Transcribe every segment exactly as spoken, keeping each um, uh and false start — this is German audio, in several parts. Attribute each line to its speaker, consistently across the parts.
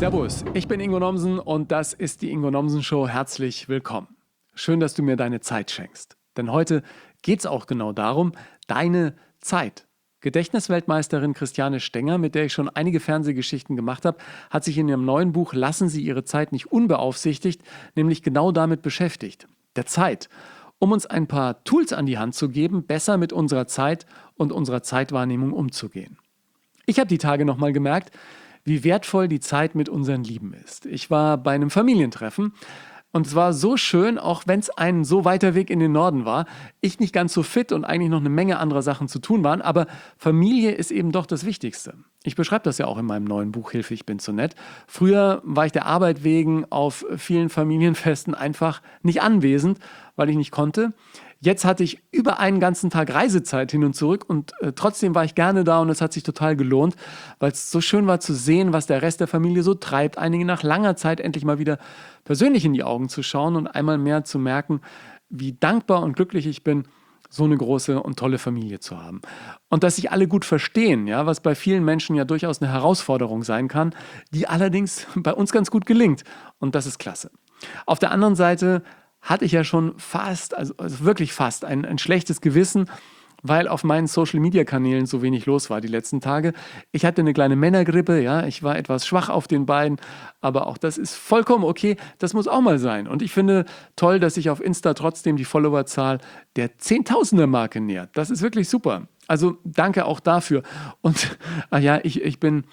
Speaker 1: Servus, ich bin Ingo Nomsen und das ist die Ingo Nomsen Show. Herzlich willkommen. Schön, dass du mir deine Zeit schenkst. Denn heute geht es auch genau darum, deine Zeit. Gedächtnisweltmeisterin Christiane Stenger, mit der ich schon einige Fernsehgeschichten gemacht habe, hat sich in ihrem neuen Buch Lassen Sie Ihre Zeit nicht unbeaufsichtigt, nämlich genau damit beschäftigt, der Zeit, um uns ein paar Tools an die Hand zu geben, besser mit unserer Zeit und unserer Zeitwahrnehmung umzugehen. Ich habe die Tage nochmal gemerkt, wie wertvoll die Zeit mit unseren Lieben ist. Ich war bei einem Familientreffen und es war so schön, auch wenn es ein so weiter Weg in den Norden war, ich nicht ganz so fit und eigentlich noch eine Menge anderer Sachen zu tun waren, aber Familie ist eben doch das Wichtigste. Ich beschreibe das ja auch in meinem neuen Buch Hilfe, ich bin zu nett. Früher war ich der Arbeit wegen auf vielen Familienfesten einfach nicht anwesend, weil ich nicht konnte. Jetzt hatte ich über einen ganzen Tag Reisezeit hin und zurück und äh, trotzdem war ich gerne da und es hat sich total gelohnt, weil es so schön war zu sehen, was der Rest der Familie so treibt, einige nach langer Zeit endlich mal wieder persönlich in die Augen zu schauen und einmal mehr zu merken, wie dankbar und glücklich ich bin, so eine große und tolle Familie zu haben. Und dass sich alle gut verstehen, ja, was bei vielen Menschen ja durchaus eine Herausforderung sein kann, die allerdings bei uns ganz gut gelingt. Und das ist klasse. Auf der anderen Seite hatte ich ja schon fast, also, also wirklich fast, ein, ein schlechtes Gewissen, weil auf meinen Social-Media-Kanälen so wenig los war die letzten Tage. Ich hatte eine kleine Männergrippe, ja, ich war etwas schwach auf den Beinen, aber auch das ist vollkommen okay, das muss auch mal sein. Und ich finde toll, dass sich auf Insta trotzdem die Followerzahl der Zehntausender-Marke nähert. Das ist wirklich super. Also danke auch dafür. Und ah ja, ich, ich bin...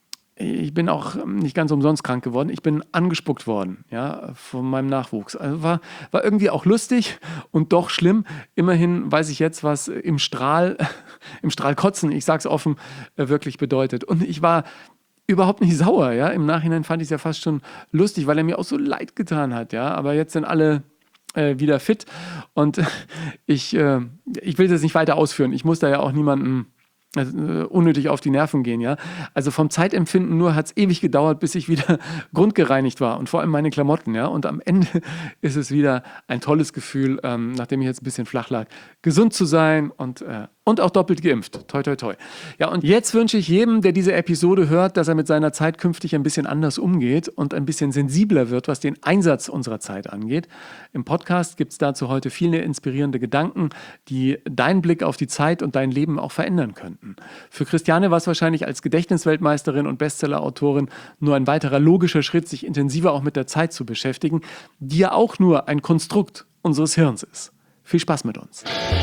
Speaker 1: Ich bin auch nicht ganz umsonst krank geworden. Ich bin angespuckt worden, ja, von meinem Nachwuchs. Also war, war irgendwie auch lustig und doch schlimm. Immerhin weiß ich jetzt, was im Strahl, im Strahl kotzen, ich sag's offen, wirklich bedeutet. Und ich war überhaupt nicht sauer, ja. Im Nachhinein fand ich es ja fast schon lustig, weil er mir auch so leid getan hat, ja. Aber jetzt sind alle äh, wieder fit und ich, äh, ich will das nicht weiter ausführen. Ich muss da ja auch niemanden Also, äh, unnötig auf die Nerven gehen, ja. Also vom Zeitempfinden nur hat es ewig gedauert, bis ich wieder grundgereinigt war und vor allem meine Klamotten, ja. Und am Ende ist es wieder ein tolles Gefühl, ähm, nachdem ich jetzt ein bisschen flach lag, gesund zu sein und, äh, und auch doppelt geimpft. Toi, toi, toi. Ja, und jetzt wünsche ich jedem, der diese Episode hört, dass er mit seiner Zeit künftig ein bisschen anders umgeht und ein bisschen sensibler wird, was den Einsatz unserer Zeit angeht. Im Podcast gibt es dazu heute viele inspirierende Gedanken, die deinen Blick auf die Zeit und dein Leben auch verändern könnten. Für Christiane war es wahrscheinlich als Gedächtnisweltmeisterin und Bestsellerautorin nur ein weiterer logischer Schritt, sich intensiver auch mit der Zeit zu beschäftigen, die ja auch nur ein Konstrukt unseres Hirns ist. Viel Spaß mit uns.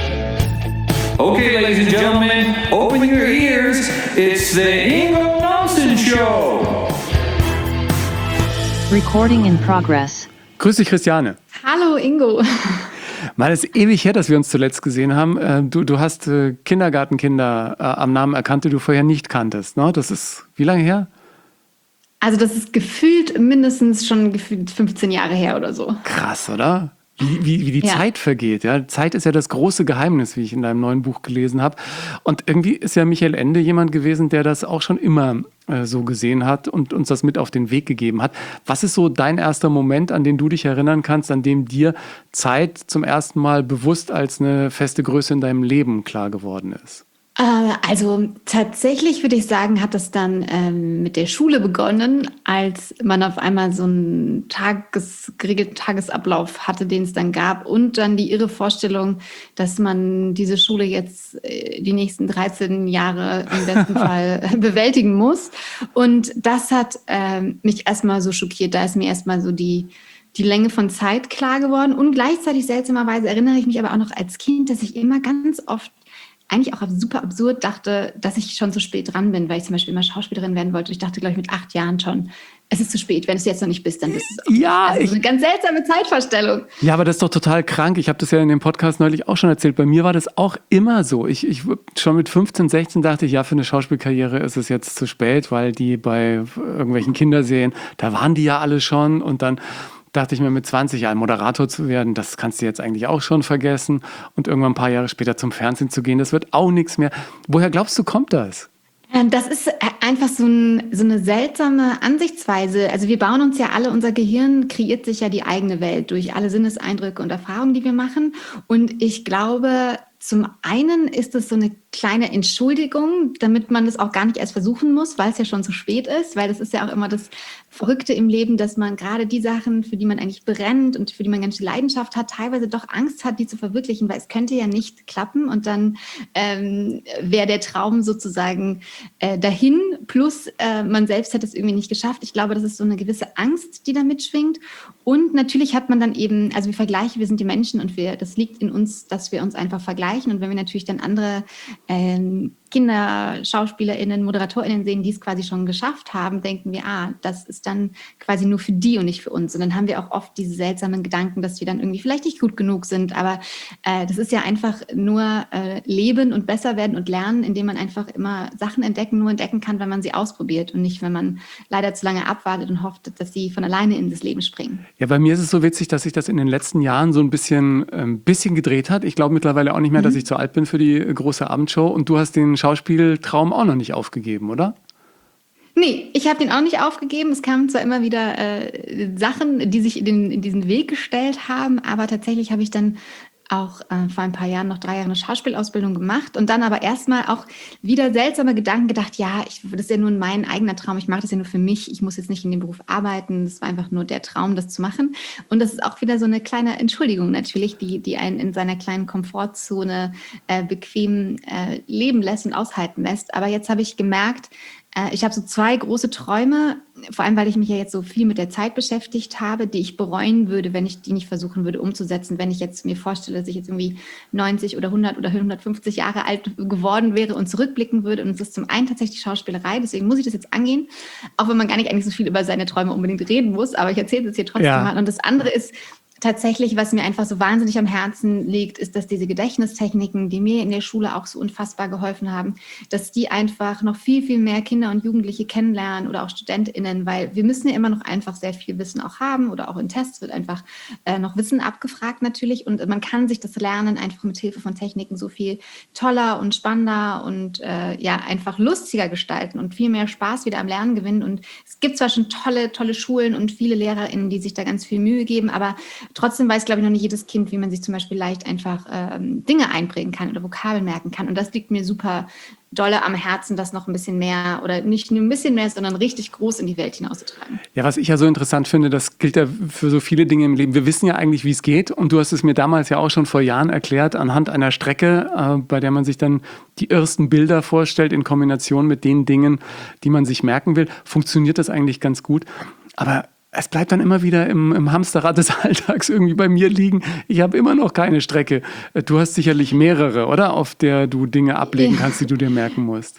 Speaker 2: Okay, ladies and gentlemen, open your ears. It's the Ingo Nomsen Show.
Speaker 3: Recording in progress.
Speaker 1: Grüß dich, Christiane.
Speaker 4: Hallo, Ingo.
Speaker 1: Mal, es ist ewig her, dass wir uns zuletzt gesehen haben. Du, du hast Kindergartenkinder am Namen erkannt, die du vorher nicht kanntest. Ne? Das ist wie lange her?
Speaker 4: Also das ist gefühlt mindestens schon gefühlt fünfzehn Jahre her oder so.
Speaker 1: Krass, oder? Wie, wie, wie die
Speaker 4: Ja.
Speaker 1: Zeit vergeht. Ja? Zeit ist ja das große Geheimnis, wie ich in deinem neuen Buch gelesen habe. Und irgendwie ist ja Michael Ende jemand gewesen, der das auch schon immer äh, so gesehen hat und uns das mit auf den Weg gegeben hat. Was ist so dein erster Moment, an den du dich erinnern kannst, an dem dir Zeit zum ersten Mal bewusst als eine feste Größe in deinem Leben klar geworden ist?
Speaker 4: Äh, also tatsächlich würde ich sagen, hat das dann ähm, mit der Schule begonnen, als man auf einmal so einen Tages, geregelten Tagesablauf hatte, den es dann gab und dann die irre Vorstellung, dass man diese Schule jetzt äh, die nächsten dreizehn Jahre im besten Fall bewältigen muss. Und das hat ähm, mich erstmal so schockiert. Da ist mir erstmal so die die Länge von Zeit klar geworden. Und gleichzeitig seltsamerweise erinnere ich mich aber auch noch als Kind, dass ich immer ganz oft eigentlich auch super absurd dachte, dass ich schon zu spät dran bin, weil ich zum Beispiel immer Schauspielerin werden wollte. Ich dachte, glaube ich, mit acht Jahren schon, es ist zu spät. Wenn du es jetzt noch nicht bist, dann bist du es auch.
Speaker 1: Ja,
Speaker 4: also
Speaker 1: ich,
Speaker 4: eine ganz seltsame Zeitvorstellung.
Speaker 1: ja, aber das ist doch total krank. Ich habe das ja in dem Podcast neulich auch schon erzählt. Bei mir war das auch immer so. Ich, ich schon mit fünfzehn, sechzehn dachte ich, ja, für eine Schauspielkarriere ist es jetzt zu spät, weil die bei irgendwelchen Kinderserien, da waren die ja alle schon und dann dachte ich mir mit zwanzig, ja, Moderator zu werden, das kannst du jetzt eigentlich auch schon vergessen. Und irgendwann ein paar Jahre später zum Fernsehen zu gehen, das wird auch nichts mehr. Woher glaubst du, kommt das?
Speaker 4: Das ist einfach so, ein, so eine seltsame Ansichtsweise. Also wir bauen uns ja alle, unser Gehirn kreiert sich ja die eigene Welt durch alle Sinneseindrücke und Erfahrungen, die wir machen. Und ich glaube, zum einen ist es so eine kleine Entschuldigung, damit man das auch gar nicht erst versuchen muss, weil es ja schon zu spät ist, weil das ist ja auch immer das Verrückte im Leben, dass man gerade die Sachen, für die man eigentlich brennt und für die man ganz viel Leidenschaft hat, teilweise doch Angst hat, die zu verwirklichen, weil es könnte ja nicht klappen und dann ähm, wäre der Traum sozusagen äh, dahin, plus äh, man selbst hätte es irgendwie nicht geschafft. Ich glaube, das ist so eine gewisse Angst, die da mitschwingt. Und natürlich hat man dann eben, also wir vergleichen, wir sind die Menschen und wir, das liegt in uns, dass wir uns einfach vergleichen. Und wenn wir natürlich dann andere ähm, Kinder, SchauspielerInnen, ModeratorInnen sehen, die es quasi schon geschafft haben, denken wir, ah, das ist dann quasi nur für die und nicht für uns. Und dann haben wir auch oft diese seltsamen Gedanken, dass wir dann irgendwie vielleicht nicht gut genug sind. Aber äh, das ist ja einfach nur äh, leben und besser werden und lernen, indem man einfach immer Sachen entdecken, nur entdecken kann, wenn man sie ausprobiert und nicht, wenn man leider zu lange abwartet und hofft, dass sie von alleine in das Leben springen.
Speaker 1: Ja, bei mir ist es so witzig, dass sich das in den letzten Jahren so ein bisschen, ähm, bisschen gedreht hat. Ich glaube mittlerweile auch nicht mehr, mhm. dass ich zu alt bin für die große Abendshow. Und du hast den Schauspieltraum auch noch nicht aufgegeben, oder?
Speaker 4: Nee, ich habe den auch nicht aufgegeben. Es kamen zwar immer wieder äh, Sachen, die sich in, den, in diesen Weg gestellt haben, aber tatsächlich habe ich dann auch äh, vor ein paar Jahren noch drei Jahre eine Schauspielausbildung gemacht und dann aber erstmal auch wieder seltsame Gedanken gedacht, ja, ich, das ist ja nur mein eigener Traum, ich mache das ja nur für mich, ich muss jetzt nicht in dem Beruf arbeiten, das war einfach nur der Traum, das zu machen. Und das ist auch wieder so eine kleine Entschuldigung natürlich, die, die einen in seiner kleinen Komfortzone äh, bequem äh, leben lässt und aushalten lässt. Aber jetzt habe ich gemerkt, ich habe so zwei große Träume, vor allem, weil ich mich ja jetzt so viel mit der Zeit beschäftigt habe, die ich bereuen würde, wenn ich die nicht versuchen würde umzusetzen. Wenn ich jetzt mir vorstelle, dass ich jetzt irgendwie neunzig oder hundert oder hundertfünfzig Jahre alt geworden wäre und zurückblicken würde. Und es ist zum einen tatsächlich die Schauspielerei, deswegen muss ich das jetzt angehen, auch wenn man gar nicht eigentlich so viel über seine Träume unbedingt reden muss. Aber ich erzähle es hier trotzdem
Speaker 1: ja.
Speaker 4: mal. Und das andere ist tatsächlich, was mir einfach so wahnsinnig am Herzen liegt, ist, dass diese Gedächtnistechniken, die mir in der Schule auch so unfassbar geholfen haben, dass die einfach noch viel, viel mehr Kinder und Jugendliche kennenlernen oder auch StudentInnen, weil wir müssen ja immer noch einfach sehr viel Wissen auch haben oder auch in Tests wird einfach äh, noch Wissen abgefragt natürlich und man kann sich das Lernen einfach mit Hilfe von Techniken so viel toller und spannender und äh, ja, einfach lustiger gestalten und viel mehr Spaß wieder am Lernen gewinnen und es gibt zwar schon tolle, tolle Schulen und viele LehrerInnen, die sich da ganz viel Mühe geben, aber trotzdem weiß, glaube ich, noch nicht jedes Kind, wie man sich zum Beispiel leicht einfach ähm, Dinge einprägen kann oder Vokabeln merken kann. Und das liegt mir super dolle am Herzen, das noch ein bisschen mehr oder nicht nur ein bisschen mehr, sondern richtig groß in die Welt hinauszutragen.
Speaker 1: Ja, was ich ja so interessant finde, das gilt ja für so viele Dinge im Leben. Wir wissen ja eigentlich, wie es geht. Und du hast es mir damals ja auch schon vor Jahren erklärt, anhand einer Strecke, äh, bei der man sich dann die ersten Bilder vorstellt in Kombination mit den Dingen, die man sich merken will. Funktioniert das eigentlich ganz gut. Aber es bleibt dann immer wieder im, im Hamsterrad des Alltags irgendwie bei mir liegen. Ich habe immer noch keine Strecke. Du hast sicherlich mehrere, oder? Auf der du Dinge ablegen kannst, die du dir merken musst.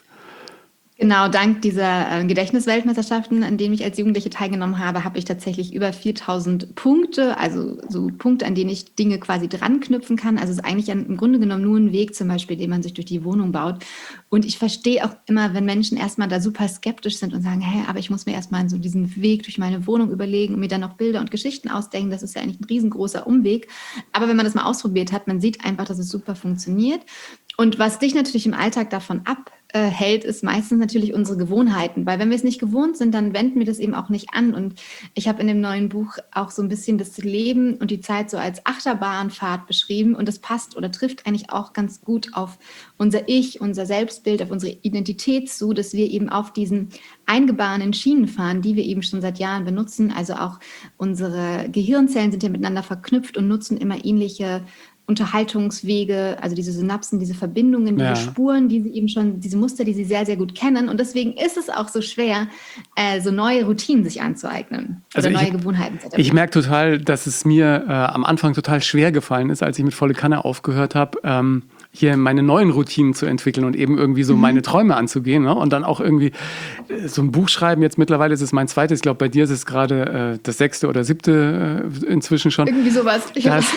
Speaker 4: Genau, dank dieser äh, Gedächtnisweltmeisterschaften, an denen ich als Jugendliche teilgenommen habe, habe ich tatsächlich über viertausend Punkte, also so Punkte, an denen ich Dinge quasi dran knüpfen kann. Also es ist eigentlich ein, im Grunde genommen nur ein Weg zum Beispiel, den man sich durch die Wohnung baut. Und ich verstehe auch immer, wenn Menschen erstmal da super skeptisch sind und sagen, hey, aber ich muss mir erstmal so diesen Weg durch meine Wohnung überlegen und mir dann noch Bilder und Geschichten ausdenken. Das ist ja eigentlich ein riesengroßer Umweg. Aber wenn man das mal ausprobiert hat, man sieht einfach, dass es super funktioniert. Und was dich natürlich im Alltag davon abhält, ist meistens natürlich unsere Gewohnheiten. Weil wenn wir es nicht gewohnt sind, dann wenden wir das eben auch nicht an. Und ich habe in dem neuen Buch auch so ein bisschen das Leben und die Zeit so als Achterbahnfahrt beschrieben. Und das passt oder trifft eigentlich auch ganz gut auf unser Ich, unser Selbstbild, auf unsere Identität zu, dass wir eben auf diesen eingebahnenen Schienen fahren, die wir eben schon seit Jahren benutzen. Also auch unsere Gehirnzellen sind ja miteinander verknüpft und nutzen immer ähnliche Unterhaltungswege, also diese Synapsen, diese Verbindungen, diese ja. Spuren, die sie eben schon, diese Muster, die sie sehr, sehr gut kennen. Und deswegen ist es auch so schwer, äh, so neue Routinen sich anzueignen oder also neue
Speaker 1: ich,
Speaker 4: Gewohnheiten zu etablieren.
Speaker 1: Ich merke total, dass es mir äh, am Anfang total schwer gefallen ist, als ich mit volle Kanne aufgehört habe, ähm, hier meine neuen Routinen zu entwickeln und eben irgendwie so mhm. meine Träume anzugehen, ne? Und dann auch irgendwie äh, so ein Buch schreiben. Jetzt mittlerweile ist es mein zweites, ich glaube, bei dir ist es gerade äh, das sechste oder siebte äh, inzwischen schon.
Speaker 4: Irgendwie sowas.
Speaker 1: Das,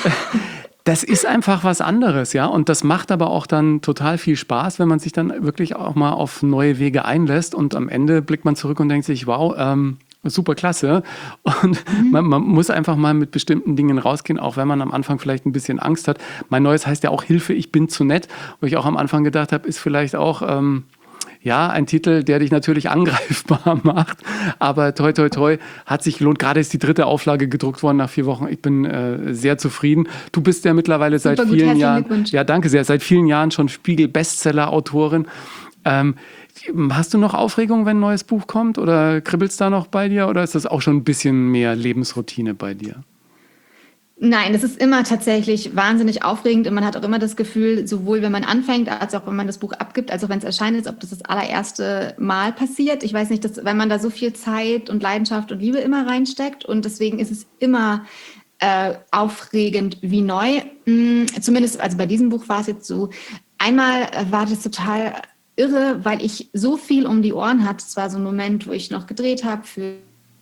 Speaker 1: Das ist einfach was anderes, ja. Und das macht aber auch dann total viel Spaß, wenn man sich dann wirklich auch mal auf neue Wege einlässt. Und am Ende blickt man zurück und denkt sich, wow, ähm, super klasse. Und mhm. man, man muss einfach mal mit bestimmten Dingen rausgehen, auch wenn man am Anfang vielleicht ein bisschen Angst hat. Mein neues heißt ja auch Hilfe, ich bin zu nett. Wo ich auch am Anfang gedacht habe, ist vielleicht auch... Ähm, Ja, ein Titel, der dich natürlich angreifbar macht, aber toi, toi, toi, hat sich gelohnt. Gerade ist die dritte Auflage gedruckt worden nach vier Wochen. Ich bin äh, sehr zufrieden. Du bist ja mittlerweile
Speaker 4: Super
Speaker 1: seit
Speaker 4: gut,
Speaker 1: vielen
Speaker 4: herzlichen
Speaker 1: Jahren,
Speaker 4: Glückwunsch.
Speaker 1: ja, danke sehr, seit vielen Jahren schon Spiegel-Bestseller-Autorin. Ähm, hast du noch Aufregung, wenn ein neues Buch kommt, oder kribbelt's da noch bei dir, oder ist das auch schon ein bisschen mehr Lebensroutine bei dir?
Speaker 4: Nein, das ist immer tatsächlich wahnsinnig aufregend und man hat auch immer das Gefühl, sowohl wenn man anfängt, als auch wenn man das Buch abgibt, als auch wenn es erscheint, als ob das das allererste Mal passiert. Ich weiß nicht, dass, wenn man da so viel Zeit und Leidenschaft und Liebe immer reinsteckt, und deswegen ist es immer äh, aufregend wie neu. Hm, zumindest, also bei diesem Buch war es jetzt so. Einmal äh, war das total irre, weil ich so viel um die Ohren hatte. Es war so ein Moment, wo ich noch gedreht habe für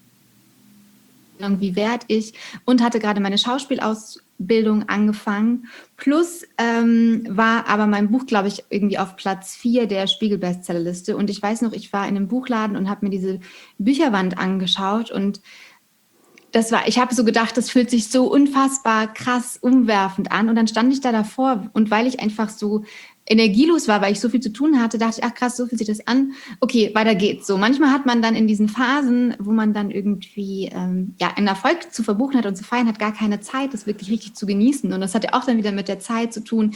Speaker 4: wie werd ich, und hatte gerade meine Schauspielausbildung angefangen. Plus ähm, war aber mein Buch, glaube ich, irgendwie auf Platz vier der Spiegel-Bestsellerliste. Und ich weiß noch, ich war in einem Buchladen und habe mir diese Bücherwand angeschaut, und das war, ich habe so gedacht, das fühlt sich so unfassbar krass umwerfend an. Und dann stand ich da davor, und weil ich einfach so energielos war, weil ich so viel zu tun hatte, dachte ich, ach krass, so fühlt sich das an. Okay, weiter geht's. So, manchmal hat man dann in diesen Phasen, wo man dann irgendwie ähm, ja, einen Erfolg zu verbuchen hat und zu feiern, hat gar keine Zeit, das wirklich richtig zu genießen. Und das hat ja auch dann wieder mit der Zeit zu tun,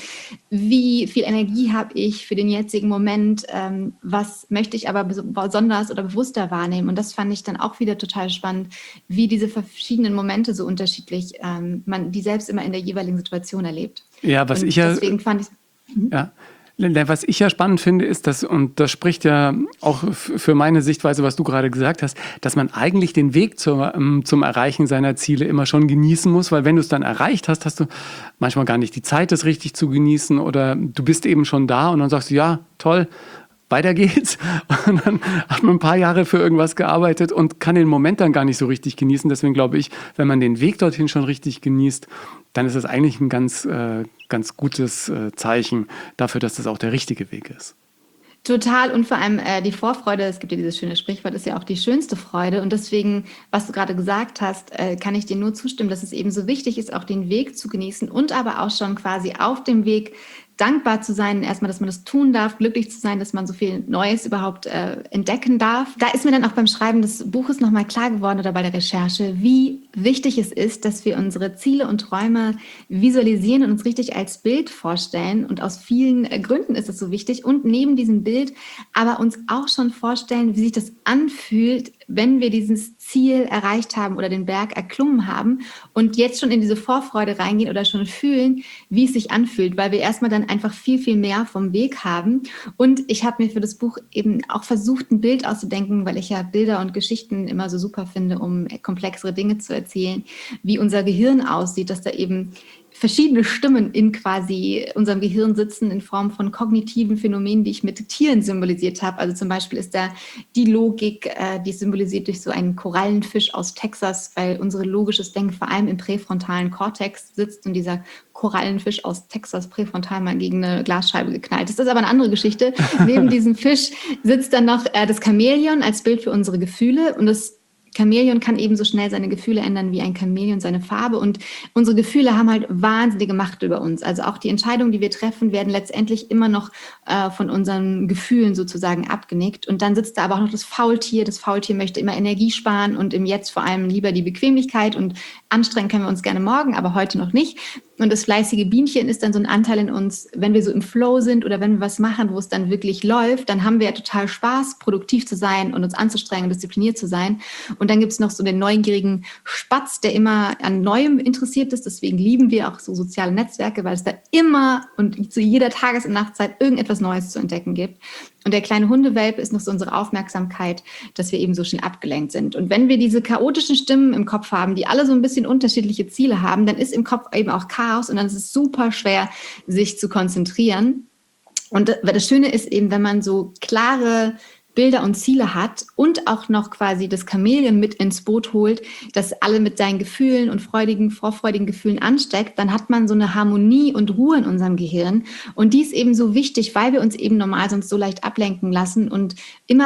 Speaker 4: wie viel Energie habe ich für den jetzigen Moment, ähm, was möchte ich aber besonders oder bewusster wahrnehmen. Und das fand ich dann auch wieder total spannend, wie diese verschiedenen Momente so unterschiedlich ähm, man die selbst immer in der jeweiligen Situation erlebt.
Speaker 1: Ja, was
Speaker 4: und
Speaker 1: ich ja...
Speaker 4: Deswegen fand ich
Speaker 1: Ja, was ich ja spannend finde, ist, dass, und das spricht ja auch für meine Sichtweise, was du gerade gesagt hast, dass man eigentlich den Weg zur, zum Erreichen seiner Ziele immer schon genießen muss, weil wenn du es dann erreicht hast, hast du manchmal gar nicht die Zeit, das richtig zu genießen, oder du bist eben schon da und dann sagst du, ja, toll, weiter geht's. Und dann hat man ein paar Jahre für irgendwas gearbeitet und kann den Moment dann gar nicht so richtig genießen. Deswegen glaube ich, wenn man den Weg dorthin schon richtig genießt, dann ist das eigentlich ein ganz, äh, ganz gutes äh, Zeichen dafür, dass das auch der richtige Weg ist.
Speaker 4: Total, und vor allem äh, die Vorfreude, es gibt ja dieses schöne Sprichwort, ist ja auch die schönste Freude, und deswegen, was du gerade gesagt hast, äh, kann ich dir nur zustimmen, dass es eben so wichtig ist, auch den Weg zu genießen und aber auch schon quasi auf dem Weg dankbar zu sein, erstmal, dass man das tun darf, glücklich zu sein, dass man so viel Neues überhaupt äh, entdecken darf. Da ist mir dann auch beim Schreiben des Buches nochmal klar geworden oder bei der Recherche, wie wichtig es ist, dass wir unsere Ziele und Träume visualisieren und uns richtig als Bild vorstellen. Und aus vielen äh, Gründen ist es so wichtig. Und neben diesem Bild aber uns auch schon vorstellen, wie sich das anfühlt, wenn wir dieses Ziel erreicht haben oder den Berg erklommen haben und jetzt schon in diese Vorfreude reingehen oder schon fühlen, wie es sich anfühlt, weil wir erstmal dann einfach viel, viel mehr vom Weg haben. Und ich habe mir für das Buch eben auch versucht, ein Bild auszudenken, weil ich ja Bilder und Geschichten immer so super finde, um komplexere Dinge zu erzählen, wie unser Gehirn aussieht, dass da eben verschiedene Stimmen in quasi unserem Gehirn sitzen in Form von kognitiven Phänomenen, die ich mit Tieren symbolisiert habe. Also zum Beispiel ist da die Logik, äh, die symbolisiert durch so einen Korallenfisch aus Texas, weil unsere logisches Denken vor allem im präfrontalen Kortex sitzt und dieser Korallenfisch aus Texas präfrontal mal gegen eine Glasscheibe geknallt ist. Das ist aber eine andere Geschichte. Neben diesem Fisch sitzt dann noch äh, das Chamäleon als Bild für unsere Gefühle, und das Chamäleon kann ebenso schnell seine Gefühle ändern wie ein Chamäleon seine Farbe, und unsere Gefühle haben halt wahnsinnige Macht über uns. Also auch die Entscheidungen, die wir treffen, werden letztendlich immer noch äh, von unseren Gefühlen sozusagen abgenickt. Und dann sitzt da aber auch noch das Faultier. Das Faultier möchte immer Energie sparen und im Jetzt vor allem lieber die Bequemlichkeit, und anstrengen können wir uns gerne morgen, aber heute noch nicht. Und das fleißige Bienchen ist dann so ein Anteil in uns, wenn wir so im Flow sind oder wenn wir was machen, wo es dann wirklich läuft, dann haben wir ja total Spaß, produktiv zu sein und uns anzustrengen, diszipliniert zu sein. Und dann gibt es noch so den neugierigen Spatz, der immer an Neuem interessiert ist. Deswegen lieben wir auch so soziale Netzwerke, weil es da immer und zu jeder Tages- und Nachtzeit irgendetwas Neues zu entdecken gibt. Und der kleine Hundewelpe ist noch so unsere Aufmerksamkeit, dass wir eben so schnell abgelenkt sind. Und wenn wir diese chaotischen Stimmen im Kopf haben, die alle so ein bisschen unterschiedliche Ziele haben, dann ist im Kopf eben auch Chaos, und dann ist es super schwer, sich zu konzentrieren. Und das Schöne ist eben, wenn man so klare Bilder und Ziele hat und auch noch quasi das Chamäleon mit ins Boot holt, das alle mit seinen Gefühlen und freudigen, vorfreudigen Gefühlen ansteckt, dann hat man so eine Harmonie und Ruhe in unserem Gehirn. Und die ist eben so wichtig, weil wir uns eben normal sonst so leicht ablenken lassen und immer auch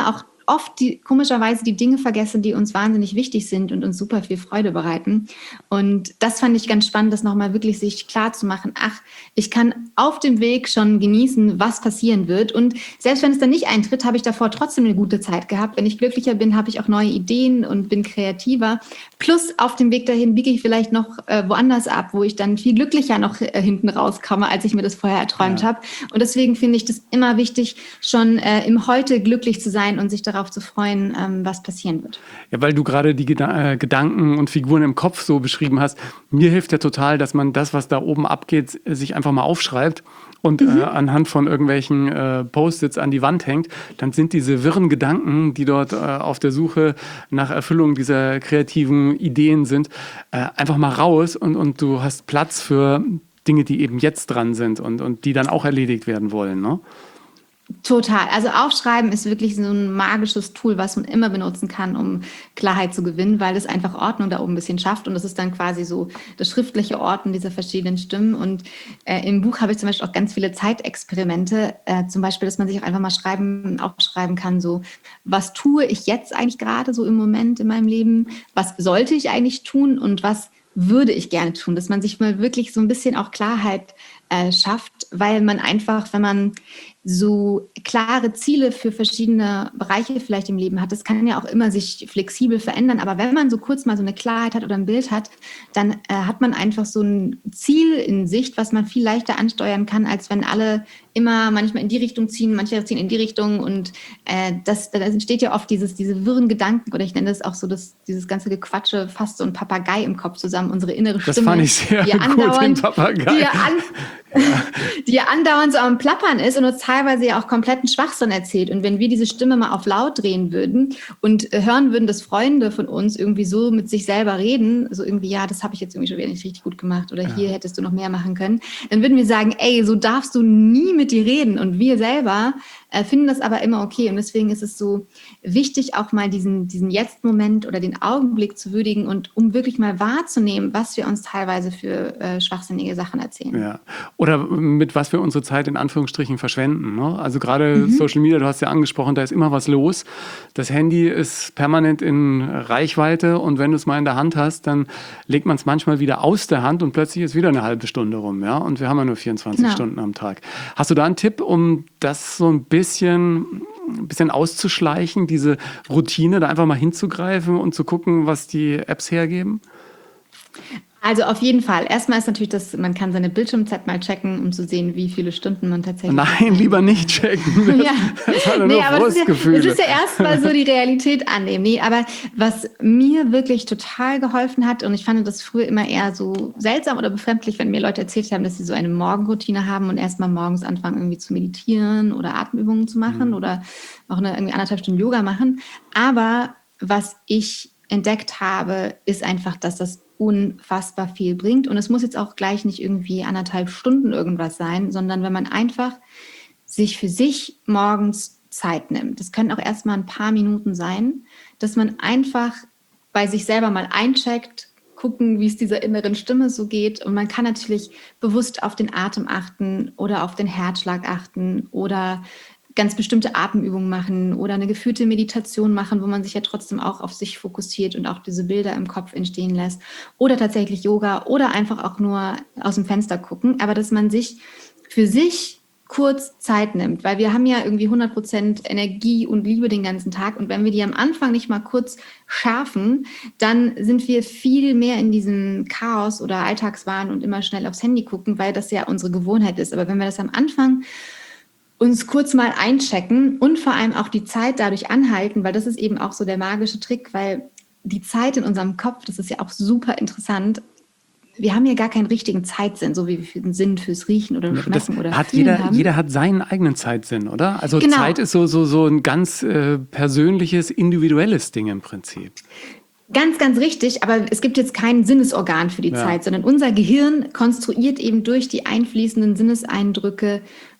Speaker 4: oft die, komischerweise die Dinge vergessen, die uns wahnsinnig wichtig sind und uns super viel Freude bereiten. Und das fand ich ganz spannend, das nochmal wirklich sich klar zu machen. Ach, ich kann auf dem Weg schon genießen, was passieren wird. Und selbst wenn es dann nicht eintritt, habe ich davor trotzdem eine gute Zeit gehabt. Wenn ich glücklicher bin, habe ich auch neue Ideen und bin kreativer. Plus auf dem Weg dahin biege ich vielleicht noch äh, woanders ab, wo ich dann viel glücklicher noch äh, hinten rauskomme, als ich mir das vorher erträumt ja. habe. Und deswegen finde ich das immer wichtig, schon äh, im Heute glücklich zu sein und sich darauf zu freuen, ähm, was passieren wird.
Speaker 1: Ja, weil du gerade die Geda- äh, Gedanken und Figuren im Kopf so beschrieben hast. Mir hilft ja total, dass man das, was da oben abgeht, sich einfach mal aufschreibt und mhm. äh, anhand von irgendwelchen äh, Post-its an die Wand hängt. Dann sind diese wirren Gedanken, die dort äh, auf der Suche nach Erfüllung dieser kreativen Ideen sind, äh, einfach mal raus und, und du hast Platz für Dinge, die eben jetzt dran sind und, und die dann auch erledigt werden wollen, ne?
Speaker 4: Total. Also Aufschreiben ist wirklich so ein magisches Tool, was man immer benutzen kann, um Klarheit zu gewinnen, weil es einfach Ordnung da oben ein bisschen schafft. Und das ist dann quasi so das schriftliche Orten dieser verschiedenen Stimmen. Und äh, im Buch habe ich zum Beispiel auch ganz viele Zeitexperimente. Äh, zum Beispiel, dass man sich auch einfach mal schreiben, aufschreiben kann, so, was tue ich jetzt eigentlich gerade so im Moment in meinem Leben? Was sollte ich eigentlich tun? Und was würde ich gerne tun? Dass man sich mal wirklich so ein bisschen auch Klarheit äh, schafft, weil man einfach, wenn man so klare Ziele für verschiedene Bereiche vielleicht im Leben hat, das kann ja auch immer sich flexibel verändern, aber wenn man so kurz mal so eine Klarheit hat oder ein Bild hat, dann äh, hat man einfach so ein Ziel in Sicht, was man viel leichter ansteuern kann, als wenn alle immer manchmal in die Richtung ziehen, manche ziehen in die Richtung und äh, das, da entsteht ja oft dieses, diese wirren Gedanken oder ich nenne das auch so, das, dieses ganze Gequatsche, fast so ein Papagei im Kopf zusammen, unsere innere Stimme.
Speaker 1: Das fand ich sehr
Speaker 4: die
Speaker 1: gut,
Speaker 4: andauernd,
Speaker 1: den Papagei.
Speaker 4: Die ja, an, ja. die ja andauernd so am Plappern ist und uns teilweise ja auch kompletten Schwachsinn erzählt. Und wenn wir diese Stimme mal auf laut drehen würden und hören würden, dass Freunde von uns irgendwie so mit sich selber reden, so irgendwie, ja, das habe ich jetzt irgendwie schon wieder nicht richtig gut gemacht oder ja. hier hättest du noch mehr machen können, dann würden wir sagen, ey, so darfst du nie mit dir reden. Und wir selber äh, finden das aber immer okay. Und deswegen ist es so wichtig, auch mal diesen, diesen Jetzt-Moment oder den Augenblick zu würdigen und um wirklich mal wahrzunehmen, was wir uns teilweise für äh, schwachsinnige Sachen erzählen.
Speaker 1: Ja. Oder mit was wir unsere Zeit in Anführungsstrichen verschwenden. Ne? Also gerade mhm. Social Media, du hast ja angesprochen, da ist immer was los. Das Handy ist permanent in Reichweite und wenn du es mal in der Hand hast, dann legt man es manchmal wieder aus der Hand und plötzlich ist wieder eine halbe Stunde rum. Ja? Und wir haben ja nur vierundzwanzig genau. Stunden am Tag. Hast du da einen Tipp, um das so ein bisschen, ein bisschen auszuschleichen, diese Routine, da einfach mal hinzugreifen und zu gucken, was die Apps hergeben?
Speaker 4: Also auf jeden Fall. Erstmal ist natürlich, dass man kann seine Bildschirmzeit mal checken, um zu sehen, wie viele Stunden man tatsächlich...
Speaker 1: Nein, lieber nicht checken. Das,
Speaker 4: ja.
Speaker 1: das hat
Speaker 4: nee,
Speaker 1: nur
Speaker 4: aber das ist, ja, das ist ja erstmal so die Realität annehmen. Nee, aber was mir wirklich total geholfen hat, und ich fand das früher immer eher so seltsam oder befremdlich, wenn mir Leute erzählt haben, dass sie so eine Morgenroutine haben und erstmal morgens anfangen, irgendwie zu meditieren oder Atemübungen zu machen mhm. oder auch eine irgendwie anderthalb Stunden Yoga machen. Aber was ich entdeckt habe, ist einfach, dass das unfassbar viel bringt. Und es muss jetzt auch gleich nicht irgendwie anderthalb Stunden irgendwas sein, sondern wenn man einfach sich für sich morgens Zeit nimmt. Das können auch erstmal ein paar Minuten sein, dass man einfach bei sich selber mal eincheckt, gucken, wie es dieser inneren Stimme so geht. Und man kann natürlich bewusst auf den Atem achten oder auf den Herzschlag achten oder ganz bestimmte Atemübungen machen oder eine geführte Meditation machen, wo man sich ja trotzdem auch auf sich fokussiert und auch diese Bilder im Kopf entstehen lässt. Oder tatsächlich Yoga oder einfach auch nur aus dem Fenster gucken. Aber dass man sich für sich kurz Zeit nimmt, weil wir haben ja irgendwie hundert Prozent Energie und Liebe den ganzen Tag. Und wenn wir die am Anfang nicht mal kurz schärfen, dann sind wir viel mehr in diesem Chaos oder Alltagswahn und immer schnell aufs Handy gucken, weil das ja unsere Gewohnheit ist. Aber wenn wir das am Anfang uns kurz mal einchecken und vor allem auch die Zeit dadurch anhalten, weil das ist eben auch so der magische Trick, weil die Zeit in unserem Kopf, das ist ja auch super interessant, wir haben ja gar keinen richtigen Zeitsinn, so wie wir einen Sinn fürs Riechen oder Schmecken das oder
Speaker 1: hat
Speaker 4: Fühlen
Speaker 1: jeder,
Speaker 4: haben.
Speaker 1: Jeder hat seinen eigenen Zeitsinn, oder? Also
Speaker 4: genau.
Speaker 1: Zeit ist so, so, so ein ganz äh, persönliches, individuelles Ding im Prinzip.
Speaker 4: Ganz, ganz richtig, aber es gibt jetzt kein Sinnesorgan für die ja. Zeit, sondern unser Gehirn konstruiert eben durch die einfließenden Sinneseindrücke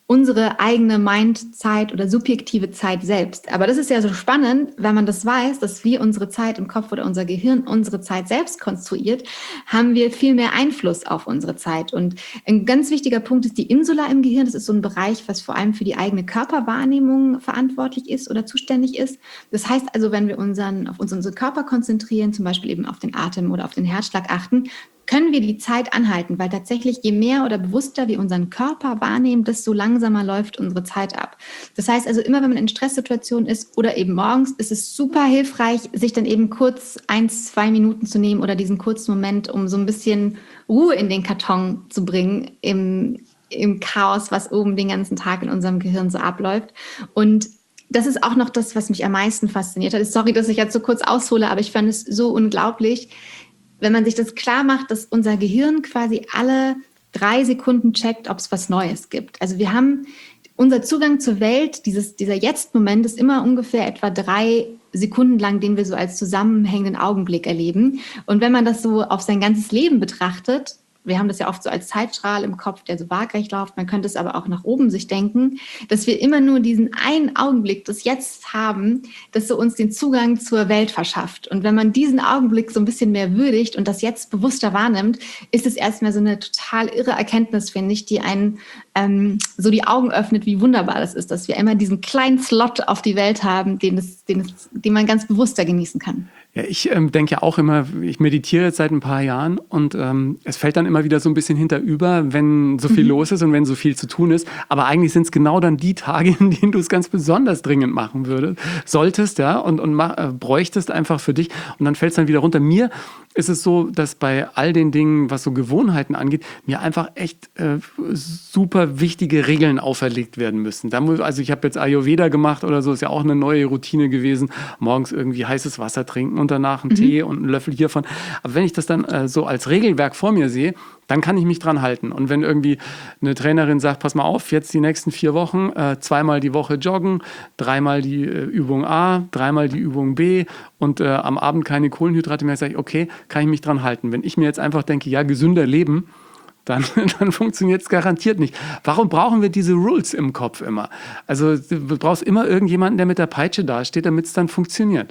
Speaker 4: unsere eigene Mindzeit oder subjektive Zeit selbst. Aber das ist ja so spannend, wenn man das weiß, dass wir unsere Zeit im Kopf oder unser Gehirn unsere Zeit selbst konstruiert, haben wir viel mehr Einfluss auf unsere Zeit. Und ein ganz wichtiger Punkt ist die Insula im Gehirn. Das ist so ein Bereich, was vor allem für die eigene Körperwahrnehmung verantwortlich ist oder zuständig ist. Das heißt also, wenn wir unseren, auf uns, unseren Körper konzentrieren, zum Beispiel eben auf den Atem oder auf den Herzschlag achten, können wir die Zeit anhalten, weil tatsächlich je mehr oder bewusster wir unseren Körper wahrnehmen, desto langsamer läuft unsere Zeit ab. Das heißt also, immer wenn man in Stresssituationen ist oder eben morgens, ist es super hilfreich, sich dann eben kurz ein, zwei Minuten zu nehmen oder diesen kurzen Moment, um so ein bisschen Ruhe in den Karton zu bringen im, im Chaos, was oben den ganzen Tag in unserem Gehirn so abläuft. Und das ist auch noch das, was mich am meisten fasziniert hat. Sorry, dass ich jetzt so kurz aushole, aber ich fand es so unglaublich, wenn man sich das klar macht, dass unser Gehirn quasi alle drei Sekunden checkt, ob es was Neues gibt. Also wir haben unser Zugang zur Welt, dieses, dieser Jetzt-Moment ist immer ungefähr etwa drei Sekunden lang, den wir so als zusammenhängenden Augenblick erleben. Und wenn man das so auf sein ganzes Leben betrachtet, wir haben das ja oft so als Zeitstrahl im Kopf, der so waagrecht läuft. Man könnte es aber auch nach oben sich denken, dass wir immer nur diesen einen Augenblick des Jetzt haben, das so uns den Zugang zur Welt verschafft. Und wenn man diesen Augenblick so ein bisschen mehr würdigt und das Jetzt bewusster wahrnimmt, ist es erstmal so eine total irre Erkenntnis, finde ich, die einen ähm, so die Augen öffnet, wie wunderbar das ist, dass wir immer diesen kleinen Slot auf die Welt haben, den, es, den, es, den man ganz bewusster genießen kann.
Speaker 1: Ja, ich ähm, denke ja auch immer, ich meditiere jetzt seit ein paar Jahren und ähm, es fällt dann immer wieder so ein bisschen hinterüber, wenn so viel mhm. los ist und wenn so viel zu tun ist. Aber eigentlich sind es genau dann die Tage, in denen du es ganz besonders dringend machen würdest, solltest, ja, und, und mach, äh, bräuchtest einfach für dich. Und dann fällt es dann wieder runter. Mir ist es so, dass bei all den Dingen, was so Gewohnheiten angeht, mir einfach echt äh, super wichtige Regeln auferlegt werden müssen. Da muss, also ich habe jetzt Ayurveda gemacht oder so, ist ja auch eine neue Routine gewesen. Morgens irgendwie heißes Wasser trinken und danach einen mhm. Tee und einen Löffel hiervon. Aber wenn ich das dann äh, so als Regelwerk vor mir sehe, dann kann ich mich dran halten. Und wenn irgendwie eine Trainerin sagt, pass mal auf, jetzt die nächsten vier Wochen, äh, zweimal die Woche joggen, dreimal die äh, Übung A, dreimal die Übung B und äh, am Abend keine Kohlenhydrate mehr, sage ich, okay, kann ich mich dran halten. Wenn ich mir jetzt einfach denke, ja, gesünder leben, dann, dann funktioniert es garantiert nicht. Warum brauchen wir diese Rules im Kopf immer? Also du brauchst immer irgendjemanden, der mit der Peitsche dasteht, damit es dann funktioniert.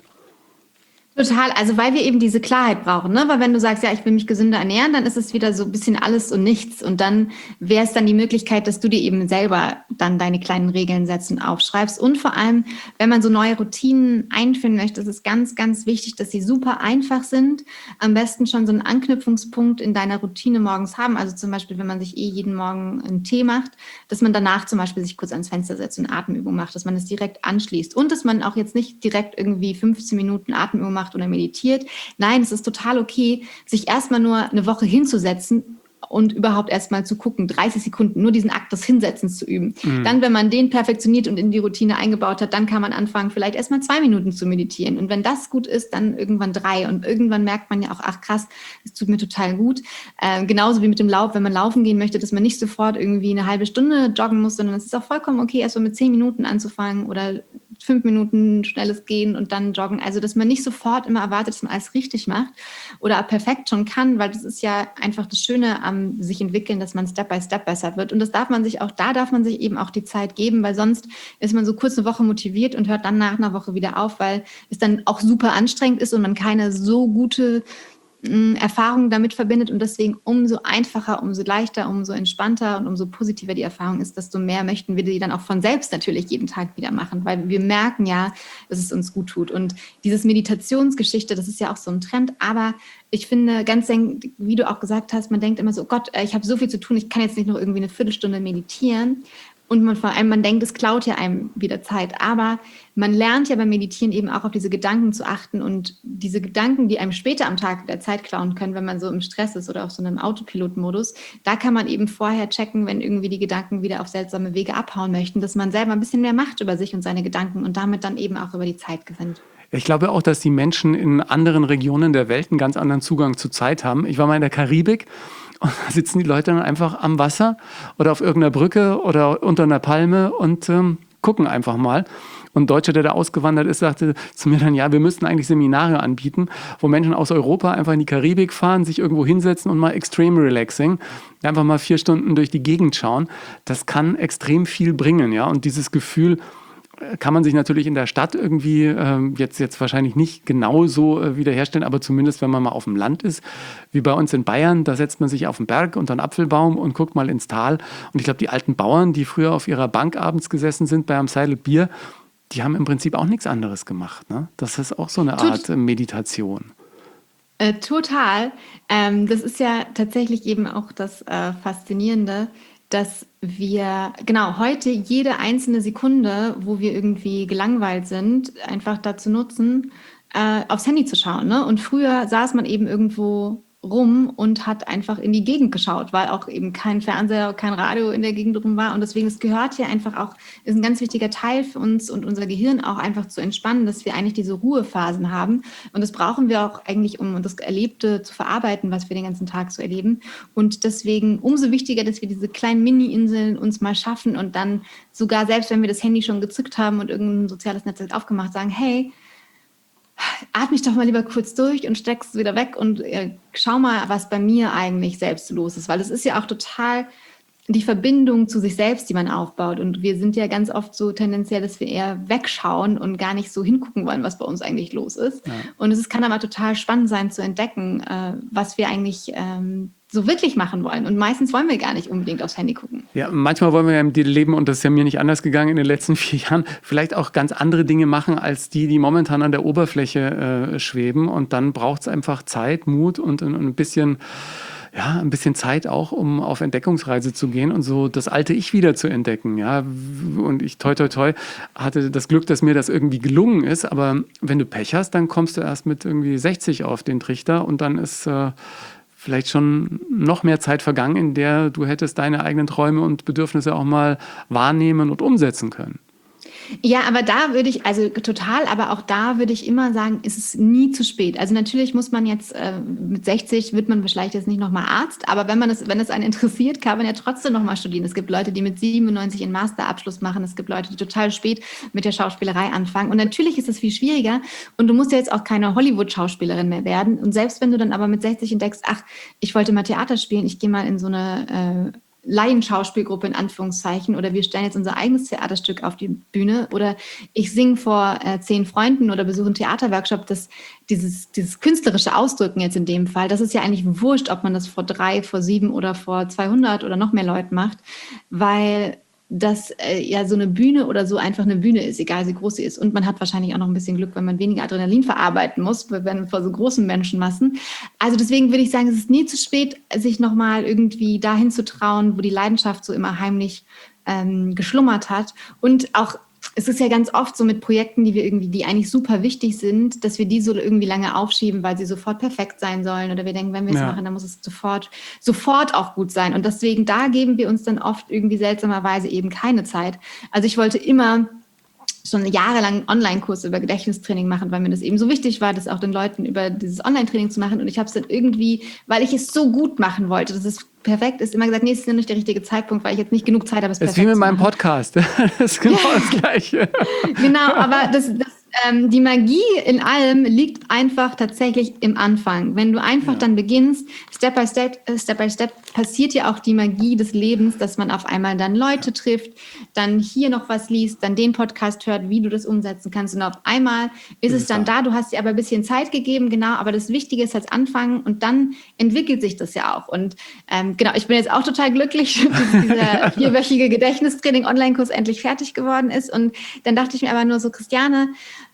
Speaker 4: Total, also weil wir eben diese Klarheit brauchen, ne? Weil wenn du sagst, ja, ich will mich gesünder ernähren, dann ist es wieder so ein bisschen alles und nichts und dann wäre es dann die Möglichkeit, dass du dir eben selber dann deine kleinen Regeln setzt und aufschreibst und vor allem, wenn man so neue Routinen einführen möchte, ist es ganz, ganz wichtig, dass sie super einfach sind, am besten schon so einen Anknüpfungspunkt in deiner Routine morgens haben, also zum Beispiel, wenn man sich eh jeden Morgen einen Tee macht, dass man danach zum Beispiel sich kurz ans Fenster setzt und Atemübung macht, dass man es direkt anschließt und dass man auch jetzt nicht direkt irgendwie fünfzehn Minuten Atemübung macht oder meditiert. Nein, es ist total okay, sich erstmal nur eine Woche hinzusetzen und überhaupt erstmal zu gucken, dreißig Sekunden, nur diesen Akt des Hinsetzens zu üben. Mhm. Dann, wenn man den perfektioniert und in die Routine eingebaut hat, dann kann man anfangen, vielleicht erstmal zwei Minuten zu meditieren. Und wenn das gut ist, dann irgendwann drei. Und irgendwann merkt man ja auch, ach krass, es tut mir total gut. Äh, genauso wie mit dem Lauf, wenn man laufen gehen möchte, dass man nicht sofort irgendwie eine halbe Stunde joggen muss, sondern es ist auch vollkommen okay, erstmal mit zehn Minuten anzufangen oder fünf Minuten schnelles Gehen und dann joggen. Also, dass man nicht sofort immer erwartet, dass man alles richtig macht oder perfekt schon kann, weil das ist ja einfach das Schöne am sich entwickeln, dass man Step by Step besser wird. Und das darf man sich auch, da darf man sich eben auch die Zeit geben, weil sonst ist man so kurz eine Woche motiviert und hört dann nach einer Woche wieder auf, weil es dann auch super anstrengend ist und man keine so gute Erfahrung damit verbindet und deswegen umso einfacher, umso leichter, umso entspannter und umso positiver die Erfahrung ist, desto mehr möchten wir die dann auch von selbst natürlich jeden Tag wieder machen, weil wir merken ja, dass es uns gut tut. Und dieses Meditationsgeschichte, das ist ja auch so ein Trend, aber ich finde ganz, wie du auch gesagt hast, man denkt immer so, oh Gott, ich habe so viel zu tun, ich kann jetzt nicht noch irgendwie eine Viertelstunde meditieren. Und man vor allem, man denkt, es klaut ja einem wieder Zeit. Aber man lernt ja beim Meditieren eben auch auf diese Gedanken zu achten und diese Gedanken, die einem später am Tag der Zeit klauen können, wenn man so im Stress ist oder auf so einem Autopilot-Modus, da kann man eben vorher checken, wenn irgendwie die Gedanken wieder auf seltsame Wege abhauen möchten, dass man selber ein bisschen mehr Macht über sich und seine Gedanken und damit dann eben auch über die Zeit gewinnt.
Speaker 1: Ich glaube auch, dass die Menschen in anderen Regionen der Welt einen ganz anderen Zugang zur Zeit haben. Ich war mal in der Karibik. Und da sitzen die Leute dann einfach am Wasser oder auf irgendeiner Brücke oder unter einer Palme und ähm, gucken einfach mal. Und ein Deutscher, der da ausgewandert ist, sagte zu mir dann, ja, wir müssten eigentlich Seminare anbieten, wo Menschen aus Europa einfach in die Karibik fahren, sich irgendwo hinsetzen und mal extreme relaxing, einfach mal vier Stunden durch die Gegend schauen. Das kann extrem viel bringen, ja. Und dieses Gefühl kann man sich natürlich in der Stadt irgendwie ähm, jetzt, jetzt wahrscheinlich nicht genau so äh, wiederherstellen, aber zumindest, wenn man mal auf dem Land ist, wie bei uns in Bayern, da setzt man sich auf den Berg unter einen Apfelbaum und guckt mal ins Tal. Und ich glaube, die alten Bauern, die früher auf ihrer Bank abends gesessen sind bei einem Seidel Bier, die haben im Prinzip auch nichts anderes gemacht. Ne? Das ist auch so eine Art äh, Meditation.
Speaker 4: Äh, total. Ähm, das ist ja tatsächlich eben auch das äh, Faszinierende, dass wir genau heute jede einzelne Sekunde, wo wir irgendwie gelangweilt sind, einfach dazu nutzen, äh, aufs Handy zu schauen. Ne? Und früher saß man eben irgendwo rum und hat einfach in die Gegend geschaut, weil auch eben kein Fernseher, kein Radio in der Gegend rum war. Und deswegen, es gehört hier einfach auch, ist ein ganz wichtiger Teil für uns und unser Gehirn auch einfach zu entspannen, dass wir eigentlich diese Ruhephasen haben. Und das brauchen wir auch eigentlich, um das Erlebte zu verarbeiten, was wir den ganzen Tag so erleben. Und deswegen umso wichtiger, dass wir diese kleinen Mini-Inseln uns mal schaffen und dann sogar, selbst wenn wir das Handy schon gezückt haben und irgendein soziales Netzwerk aufgemacht, sagen, hey, atme ich doch mal lieber kurz durch und steck's es wieder weg und äh, schau mal, was bei mir eigentlich selbst los ist. Weil es ist ja auch total die Verbindung zu sich selbst, die man aufbaut. Und wir sind ja ganz oft so tendenziell, dass wir eher wegschauen und gar nicht so hingucken wollen, was bei uns eigentlich los ist. Ja. Und es ist, kann aber total spannend sein zu entdecken, äh, was wir eigentlich ähm, so wirklich machen wollen. Und meistens wollen wir gar nicht unbedingt aufs Handy gucken.
Speaker 1: Ja, manchmal wollen wir ja im Deal leben, und das ist ja mir nicht anders gegangen in den letzten vier Jahren, vielleicht auch ganz andere Dinge machen, als die, die momentan an der Oberfläche äh, schweben. Und dann braucht es einfach Zeit, Mut und, und ein bisschen... Ja, ein bisschen Zeit auch, um auf Entdeckungsreise zu gehen und so das alte Ich wieder zu entdecken. Ja, und ich, toi, toi, toi, hatte das Glück, dass mir das irgendwie gelungen ist. Aber wenn du Pech hast, dann kommst du erst mit irgendwie sechzig auf den Trichter und dann ist äh, vielleicht schon noch mehr Zeit vergangen, in der du hättest deine eigenen Träume und Bedürfnisse auch mal wahrnehmen und umsetzen können.
Speaker 4: Ja, aber da würde ich, also total, aber auch da würde ich immer sagen, ist es nie zu spät. Also natürlich muss man jetzt, äh, mit sechzig wird man vielleicht jetzt nicht nochmal Arzt, aber wenn man es, wenn es einen interessiert, kann man ja trotzdem nochmal studieren. Es gibt Leute, die mit siebenundneunzig einen Masterabschluss machen, es gibt Leute, die total spät mit der Schauspielerei anfangen, und natürlich ist es viel schwieriger, und du musst ja jetzt auch keine Hollywood-Schauspielerin mehr werden, und selbst wenn du dann aber mit sechzig entdeckst, ach, ich wollte mal Theater spielen, ich gehe mal in so eine äh, Laienschauspielgruppe in Anführungszeichen, oder wir stellen jetzt unser eigenes Theaterstück auf die Bühne, oder ich singe vor äh, zehn Freunden oder besuche einen Theaterworkshop, das, dieses, dieses künstlerische Ausdrücken jetzt in dem Fall, das ist ja eigentlich wurscht, ob man das vor drei, vor sieben oder vor zweihundert oder noch mehr Leuten macht, weil dass äh, ja so eine Bühne oder so einfach eine Bühne ist, egal wie groß sie ist. Und man hat wahrscheinlich auch noch ein bisschen Glück, wenn man weniger Adrenalin verarbeiten muss, wenn vor so großen Menschenmassen. Also deswegen würde ich sagen, es ist nie zu spät, sich nochmal irgendwie dahin zu trauen, wo die Leidenschaft so immer heimlich ähm, geschlummert hat. Und auch, es ist ja ganz oft so mit Projekten, die wir irgendwie, die eigentlich super wichtig sind, dass wir die so irgendwie lange aufschieben, weil sie sofort perfekt sein sollen. Oder wir denken, wenn wir es ja. machen, dann muss es sofort, sofort auch gut sein. Und deswegen, da geben wir uns dann oft irgendwie seltsamerweise eben keine Zeit. Also ich wollte immer schon jahrelang einen Online-Kurs über Gedächtnistraining machen, weil mir das eben so wichtig war, das auch den Leuten über dieses Online-Training zu machen. Und ich habe es dann irgendwie, weil ich es so gut machen wollte, dass es perfekt ist, immer gesagt, nee, es ist ja nicht der richtige Zeitpunkt, weil ich jetzt nicht genug Zeit habe, es perfekt zu machen.
Speaker 1: Das ist wie mit meinem Podcast. Das ist genau das Gleiche.
Speaker 4: Genau, aber das, das, ähm, die Magie in allem liegt einfach tatsächlich im Anfang. Wenn du einfach ja. dann beginnst, Step by Step, Step by Step, passiert ja auch die Magie des Lebens, dass man auf einmal dann Leute trifft, dann hier noch was liest, dann den Podcast hört, wie du das umsetzen kannst. Und auf einmal ist, ist es dann da. da. Du hast dir aber ein bisschen Zeit gegeben, genau. Aber das Wichtige ist als Anfangen, und dann entwickelt sich das ja auch. Und ähm, genau, ich bin jetzt auch total glücklich, dass dieser vierwöchige Gedächtnistraining-Online-Kurs endlich fertig geworden ist. Und dann dachte ich mir aber nur so, Christiane,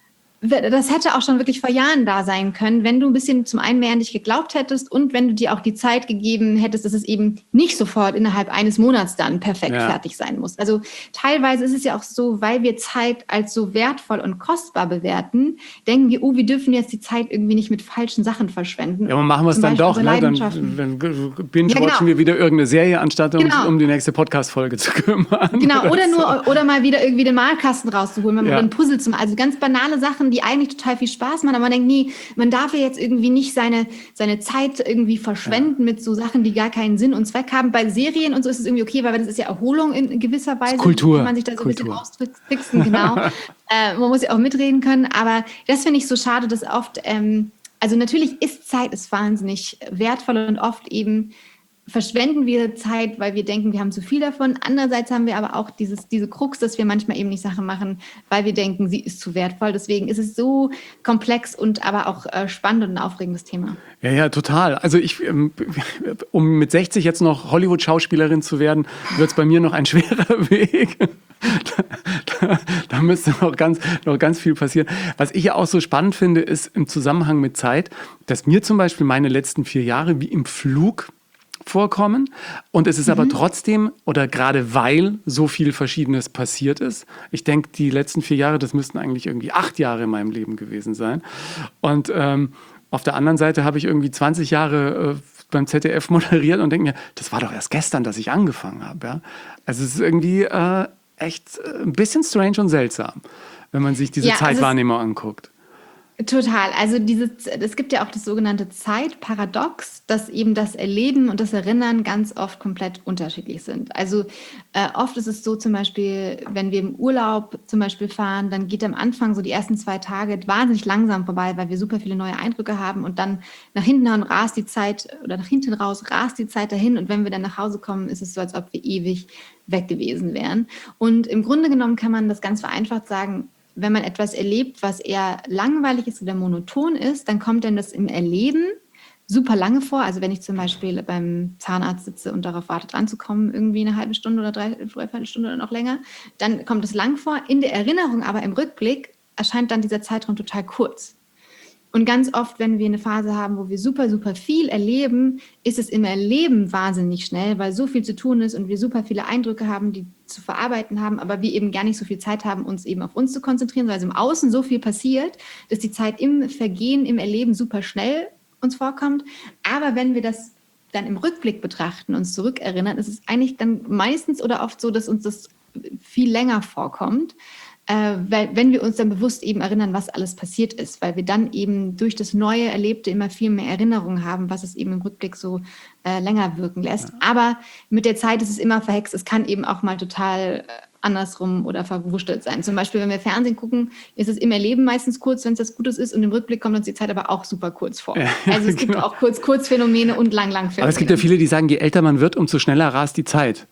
Speaker 4: das hätte auch schon wirklich vor Jahren da sein können, wenn du ein bisschen zum einen mehr an dich geglaubt hättest und wenn du dir auch die Zeit gegeben hättest, dass es eben nicht sofort innerhalb eines Monats dann perfekt ja. fertig sein muss. Also teilweise ist es ja auch so, weil wir Zeit als so wertvoll und kostbar bewerten, denken wir, oh, wir dürfen jetzt die Zeit irgendwie nicht mit falschen Sachen verschwenden.
Speaker 1: Ja, aber machen wir es dann doch, ne? Dann, dann binge-watchen ja, genau. wir wieder irgendeine Serie, anstatt uns genau. um die nächste Podcast-Folge zu kümmern.
Speaker 4: Genau, oder, oder nur, oder mal wieder irgendwie den Malkasten rauszuholen, mal ja. ein Puzzle zu machen. Also ganz banale Sachen, Sachen, die eigentlich total viel Spaß machen, aber man denkt, nee, man darf ja jetzt irgendwie nicht seine, seine Zeit irgendwie verschwenden ja. mit so Sachen, die gar keinen Sinn und Zweck haben. Bei Serien und so ist es irgendwie okay, weil das ist ja Erholung in gewisser Weise.
Speaker 1: Kultur.
Speaker 4: Kann man sich da so
Speaker 1: Kultur.
Speaker 4: ein bisschen austricksen, genau. äh, man muss ja auch mitreden können, aber das finde ich so schade, dass oft, ähm, also natürlich ist Zeit ist wahnsinnig wertvoll und oft eben verschwenden wir Zeit, weil wir denken, wir haben zu viel davon. Andererseits haben wir aber auch dieses, diese Krux, dass wir manchmal eben nicht Sachen machen, weil wir denken, sie ist zu wertvoll. Deswegen ist es so komplex und aber auch äh, spannend und ein aufregendes Thema.
Speaker 1: Ja, ja, total. Also ich, ähm, um mit sechzig jetzt noch Hollywood-Schauspielerin zu werden, wird es bei mir noch ein schwerer Weg. Da, da, da müsste noch ganz, noch ganz viel passieren. Was ich ja auch so spannend finde, ist im Zusammenhang mit Zeit, dass mir zum Beispiel meine letzten vier Jahre wie im Flug vorkommen und es ist mhm. aber trotzdem oder gerade weil so viel Verschiedenes passiert ist. Ich denke, die letzten vier Jahre, das müssten eigentlich irgendwie acht Jahre in meinem Leben gewesen sein. Und ähm, auf der anderen Seite habe ich irgendwie zwanzig Jahre äh, beim Z D F moderiert und denke mir, das war doch erst gestern, dass ich angefangen habe. Ja? Also es ist irgendwie äh, echt äh, ein bisschen strange und seltsam, wenn man sich diese
Speaker 4: ja,
Speaker 1: Zeitwahrnehmung anguckt.
Speaker 4: Total. Also dieses, es gibt ja auch das sogenannte Zeitparadox, dass eben das Erleben und das Erinnern ganz oft komplett unterschiedlich sind. Also äh, oft ist es so zum Beispiel, wenn wir im Urlaub zum Beispiel fahren, dann geht am Anfang so die ersten zwei Tage wahnsinnig langsam vorbei, weil wir super viele neue Eindrücke haben und dann nach hinten rast die Zeit oder nach hinten raus rast die Zeit dahin und wenn wir dann nach Hause kommen, ist es so, als ob wir ewig weg gewesen wären. Und im Grunde genommen kann man das ganz vereinfacht sagen, wenn man etwas erlebt, was eher langweilig ist oder monoton ist, dann kommt dann das im Erleben super lange vor. Also wenn ich zum Beispiel beim Zahnarzt sitze und darauf warte, dran zu kommen, irgendwie eine halbe Stunde oder drei, dreiviertel Stunde oder noch länger, dann kommt es lang vor. In der Erinnerung, aber im Rückblick erscheint dann dieser Zeitraum total kurz. Und ganz oft, wenn wir eine Phase haben, wo wir super, super viel erleben, ist es im Erleben wahnsinnig schnell, weil so viel zu tun ist und wir super viele Eindrücke haben, die zu verarbeiten haben, aber wir eben gar nicht so viel Zeit haben, uns eben auf uns zu konzentrieren, weil es im Außen so viel passiert, dass die Zeit im Vergehen, im Erleben super schnell uns vorkommt. Aber wenn wir das dann im Rückblick betrachten, uns zurückerinnern, ist es eigentlich dann meistens oder oft so, dass uns das viel länger vorkommt. Äh, weil, wenn wir uns dann bewusst eben erinnern, was alles passiert ist, weil wir dann eben durch das neue Erlebte immer viel mehr Erinnerungen haben, was es eben im Rückblick so äh, länger wirken lässt. Ja. Aber mit der Zeit ist es immer verhext. Es kann eben auch mal total äh, andersrum oder verwurschtelt sein. Zum Beispiel, wenn wir Fernsehen gucken, ist es im Erleben meistens kurz, wenn es das Gutes ist und im Rückblick kommt uns die Zeit aber auch super kurz vor. Ja, also es genau. gibt auch Kurz-Kurz-Phänomene und Lang-Lang-Phänomene.
Speaker 1: Aber es gibt ja viele, die sagen, je älter man wird, umso schneller rast die Zeit.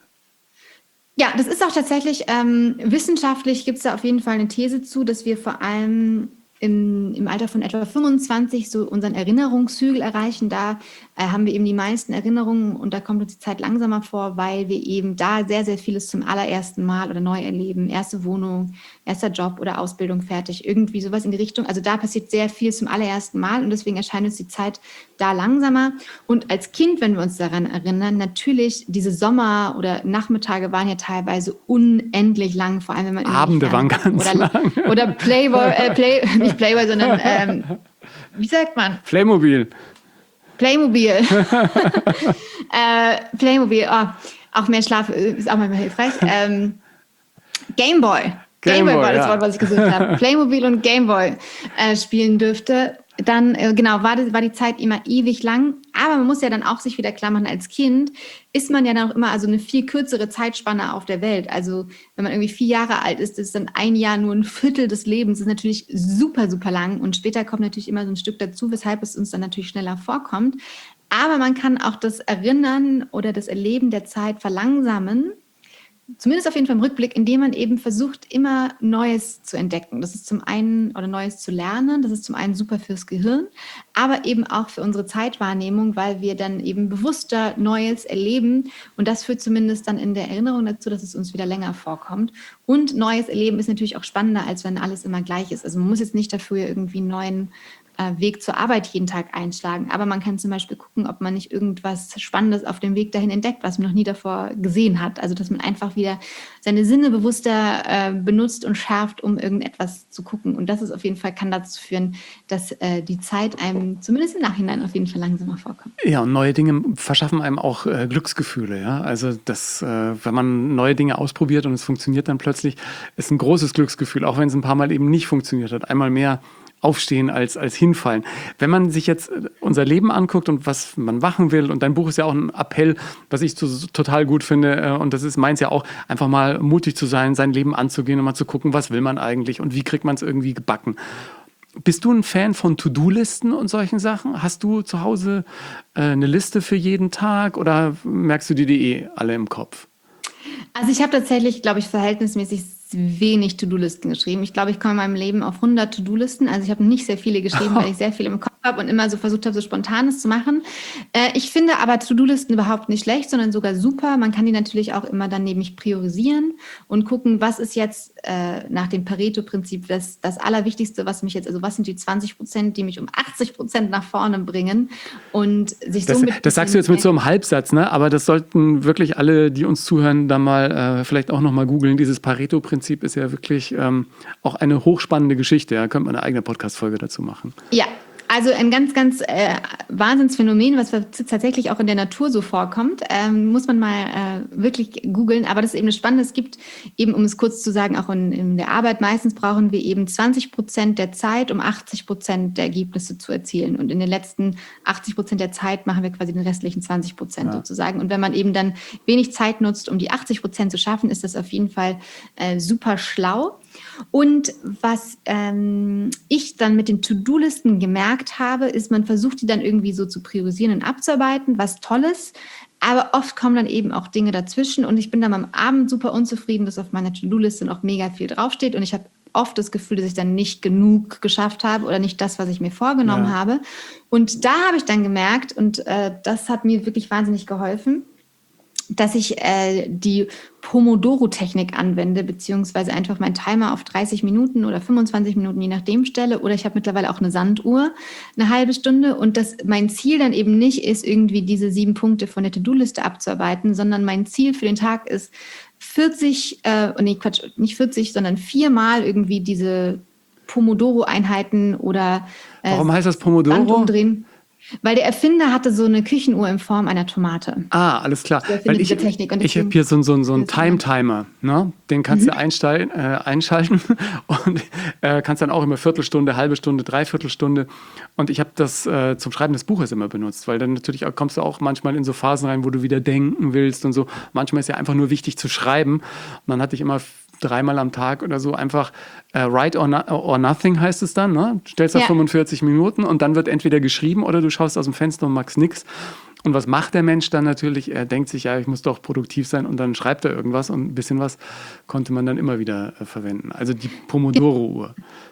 Speaker 4: Ja, das ist auch tatsächlich, ähm, wissenschaftlich gibt es da auf jeden Fall eine These zu, dass wir vor allem im, im Alter von etwa fünfundzwanzig so unseren Erinnerungshügel erreichen. Da äh, haben wir eben die meisten Erinnerungen und da kommt uns die Zeit langsamer vor, weil wir eben da sehr, sehr vieles zum allerersten Mal oder neu erleben. Erste Wohnung, erster Job oder Ausbildung fertig, irgendwie sowas in die Richtung. Also da passiert sehr viel zum allerersten Mal und deswegen erscheint uns die Zeit da langsamer. Und als Kind, wenn wir uns daran erinnern, natürlich diese Sommer- oder Nachmittage waren ja teilweise unendlich lang, vor allem wenn man
Speaker 1: Abende waren ganz
Speaker 4: oder,
Speaker 1: lang.
Speaker 4: Oder Playboy, äh, Play, nicht Playboy, sondern ähm, wie sagt man?
Speaker 1: Playmobil.
Speaker 4: Playmobil. äh, Playmobil, oh, auch mehr Schlaf ist auch manchmal hilfreich. Ähm, Gameboy. Gameboy war das
Speaker 1: ja.
Speaker 4: Wort, was ich gesucht habe. Playmobil und Gameboy äh, spielen dürfte. Dann, äh, genau, war die, war die Zeit immer ewig lang. Aber man muss ja dann auch sich wieder klar machen, als Kind ist man ja dann auch immer also eine viel kürzere Zeitspanne auf der Welt. Also wenn man irgendwie vier Jahre alt ist, ist dann ein Jahr nur ein Viertel des Lebens. Das ist natürlich super, super lang. Und später kommt natürlich immer so ein Stück dazu, weshalb es uns dann natürlich schneller vorkommt. Aber man kann auch das Erinnern oder das Erleben der Zeit verlangsamen. Zumindest auf jeden Fall im Rückblick, indem man eben versucht, immer Neues zu entdecken. Das ist zum einen, oder Neues zu lernen, das ist zum einen super fürs Gehirn, aber eben auch für unsere Zeitwahrnehmung, weil wir dann eben bewusster Neues erleben und das führt zumindest dann in der Erinnerung dazu, dass es uns wieder länger vorkommt. Und Neues erleben ist natürlich auch spannender, als wenn alles immer gleich ist. Also man muss jetzt nicht dafür irgendwie einen neuen äh, Weg zur Arbeit jeden Tag einschlagen. Aber man kann zum Beispiel gucken, ob man nicht irgendwas Spannendes auf dem Weg dahin entdeckt, was man noch nie davor gesehen hat. Also dass man einfach wieder seine Sinne bewusster äh, benutzt und schärft, um irgendetwas zu gucken. Und das ist auf jeden Fall, kann dazu führen, dass äh, die Zeit einem zumindest im Nachhinein auf jeden Fall langsamer vorkommt.
Speaker 1: Ja, und neue Dinge verschaffen einem auch äh, Glücksgefühle. Ja? Also das, äh, wenn man neue Dinge ausprobiert und es funktioniert dann plötzlich, ist ein großes Glücksgefühl, auch wenn es ein paar Mal eben nicht funktioniert hat. Einmal mehr aufstehen als, als hinfallen. Wenn man sich jetzt unser Leben anguckt und was man machen will, und dein Buch ist ja auch ein Appell, was ich so, so total gut finde, und das ist meins ja auch, einfach mal mutig zu sein, sein Leben anzugehen und mal zu gucken, was will man eigentlich und wie kriegt man es irgendwie gebacken. Bist du ein Fan von To-Do-Listen und solchen Sachen? Hast du zu Hause äh, eine Liste für jeden Tag oder merkst du die die eh alle im Kopf?
Speaker 4: Also ich habe tatsächlich, glaube ich, verhältnismäßig wenig To-Do-Listen geschrieben. Ich glaube, ich komme in meinem Leben auf hundert To-Do-Listen. Also ich habe nicht sehr viele geschrieben, weil ich sehr viel im Kopf habe und immer so versucht habe, so Spontanes zu machen. Äh, ich finde aber To-Do-Listen überhaupt nicht schlecht, sondern sogar super. Man kann die natürlich auch immer dann nämlich priorisieren und gucken, was ist jetzt äh, nach dem Pareto-Prinzip das, das Allerwichtigste, was mich jetzt, also was sind die zwanzig Prozent, die mich um achtzig Prozent nach vorne bringen und sich
Speaker 1: das,
Speaker 4: somit...
Speaker 1: Das sagst du jetzt mit so einem Halbsatz, ne? Aber das sollten wirklich alle, die uns zuhören, da mal äh, vielleicht auch nochmal googeln. Dieses Pareto-Prinzip ist ja wirklich ähm, auch eine hochspannende Geschichte. Da könnte man eine eigene Podcast-Folge dazu machen.
Speaker 4: Ja, also ein ganz, ganz äh, Wahnsinnsphänomen, was tatsächlich auch in der Natur so vorkommt, ähm, muss man mal äh, wirklich googeln. Aber das ist eben das Spannende. Es gibt eben, um es kurz zu sagen, auch in, in der Arbeit, meistens brauchen wir eben zwanzig Prozent der Zeit, um achtzig Prozent der Ergebnisse zu erzielen. Und in den letzten achtzig Prozent der Zeit machen wir quasi den restlichen zwanzig Prozent ja. sozusagen. Und wenn man eben dann wenig Zeit nutzt, um die achtzig Prozent zu schaffen, ist das auf jeden Fall äh, super schlau. Und was ähm, ich dann mit den To-Do-Listen gemerkt habe, ist, man versucht die dann irgendwie so zu priorisieren und abzuarbeiten, was Tolles. Aber oft kommen dann eben auch Dinge dazwischen und ich bin dann am Abend super unzufrieden, dass auf meiner To-Do-Liste noch mega viel draufsteht und ich habe oft das Gefühl, dass ich dann nicht genug geschafft habe oder nicht das, was ich mir vorgenommen ja. habe. Und da habe ich dann gemerkt, und äh, das hat mir wirklich wahnsinnig geholfen, dass ich äh, die Pomodoro-Technik anwende, beziehungsweise einfach meinen Timer auf dreißig Minuten oder fünfundzwanzig Minuten, je nachdem, stelle. Oder ich habe mittlerweile auch eine Sanduhr, eine halbe Stunde. Und dass mein Ziel dann eben nicht ist, irgendwie diese sieben Punkte von der To-Do-Liste abzuarbeiten, sondern mein Ziel für den Tag ist, vierzig, äh, nee, Quatsch, nicht vierzig, sondern viermal irgendwie diese Pomodoro-Einheiten oder
Speaker 1: äh, Warum heißt das Pomodoro?
Speaker 4: umdrehen. Weil der Erfinder hatte so eine Küchenuhr in Form einer Tomate.
Speaker 1: Ah, alles klar. Weil ich ich habe hier so, so, so einen Time-Timer. Ne? Den kannst mhm. du einstellen, äh, einschalten und äh, kannst dann auch immer Viertelstunde, halbe Stunde, Dreiviertelstunde. Und ich habe das äh, zum Schreiben des Buches immer benutzt, weil dann natürlich auch, kommst du auch manchmal in so Phasen rein, wo du wieder denken willst und so. Manchmal ist ja einfach nur wichtig zu schreiben. Und dann hatte ich immer dreimal am Tag oder so einfach äh, Write or, no, or Nothing heißt es dann, ne? Stellst da ja. fünfundvierzig Minuten und dann wird entweder geschrieben oder du schaust aus dem Fenster und magst nichts. Und was macht der Mensch dann natürlich? Er denkt sich, ja, ich muss doch produktiv sein und dann schreibt er irgendwas und ein bisschen was konnte man dann immer wieder äh, verwenden. Also die Pomodoro-Uhr.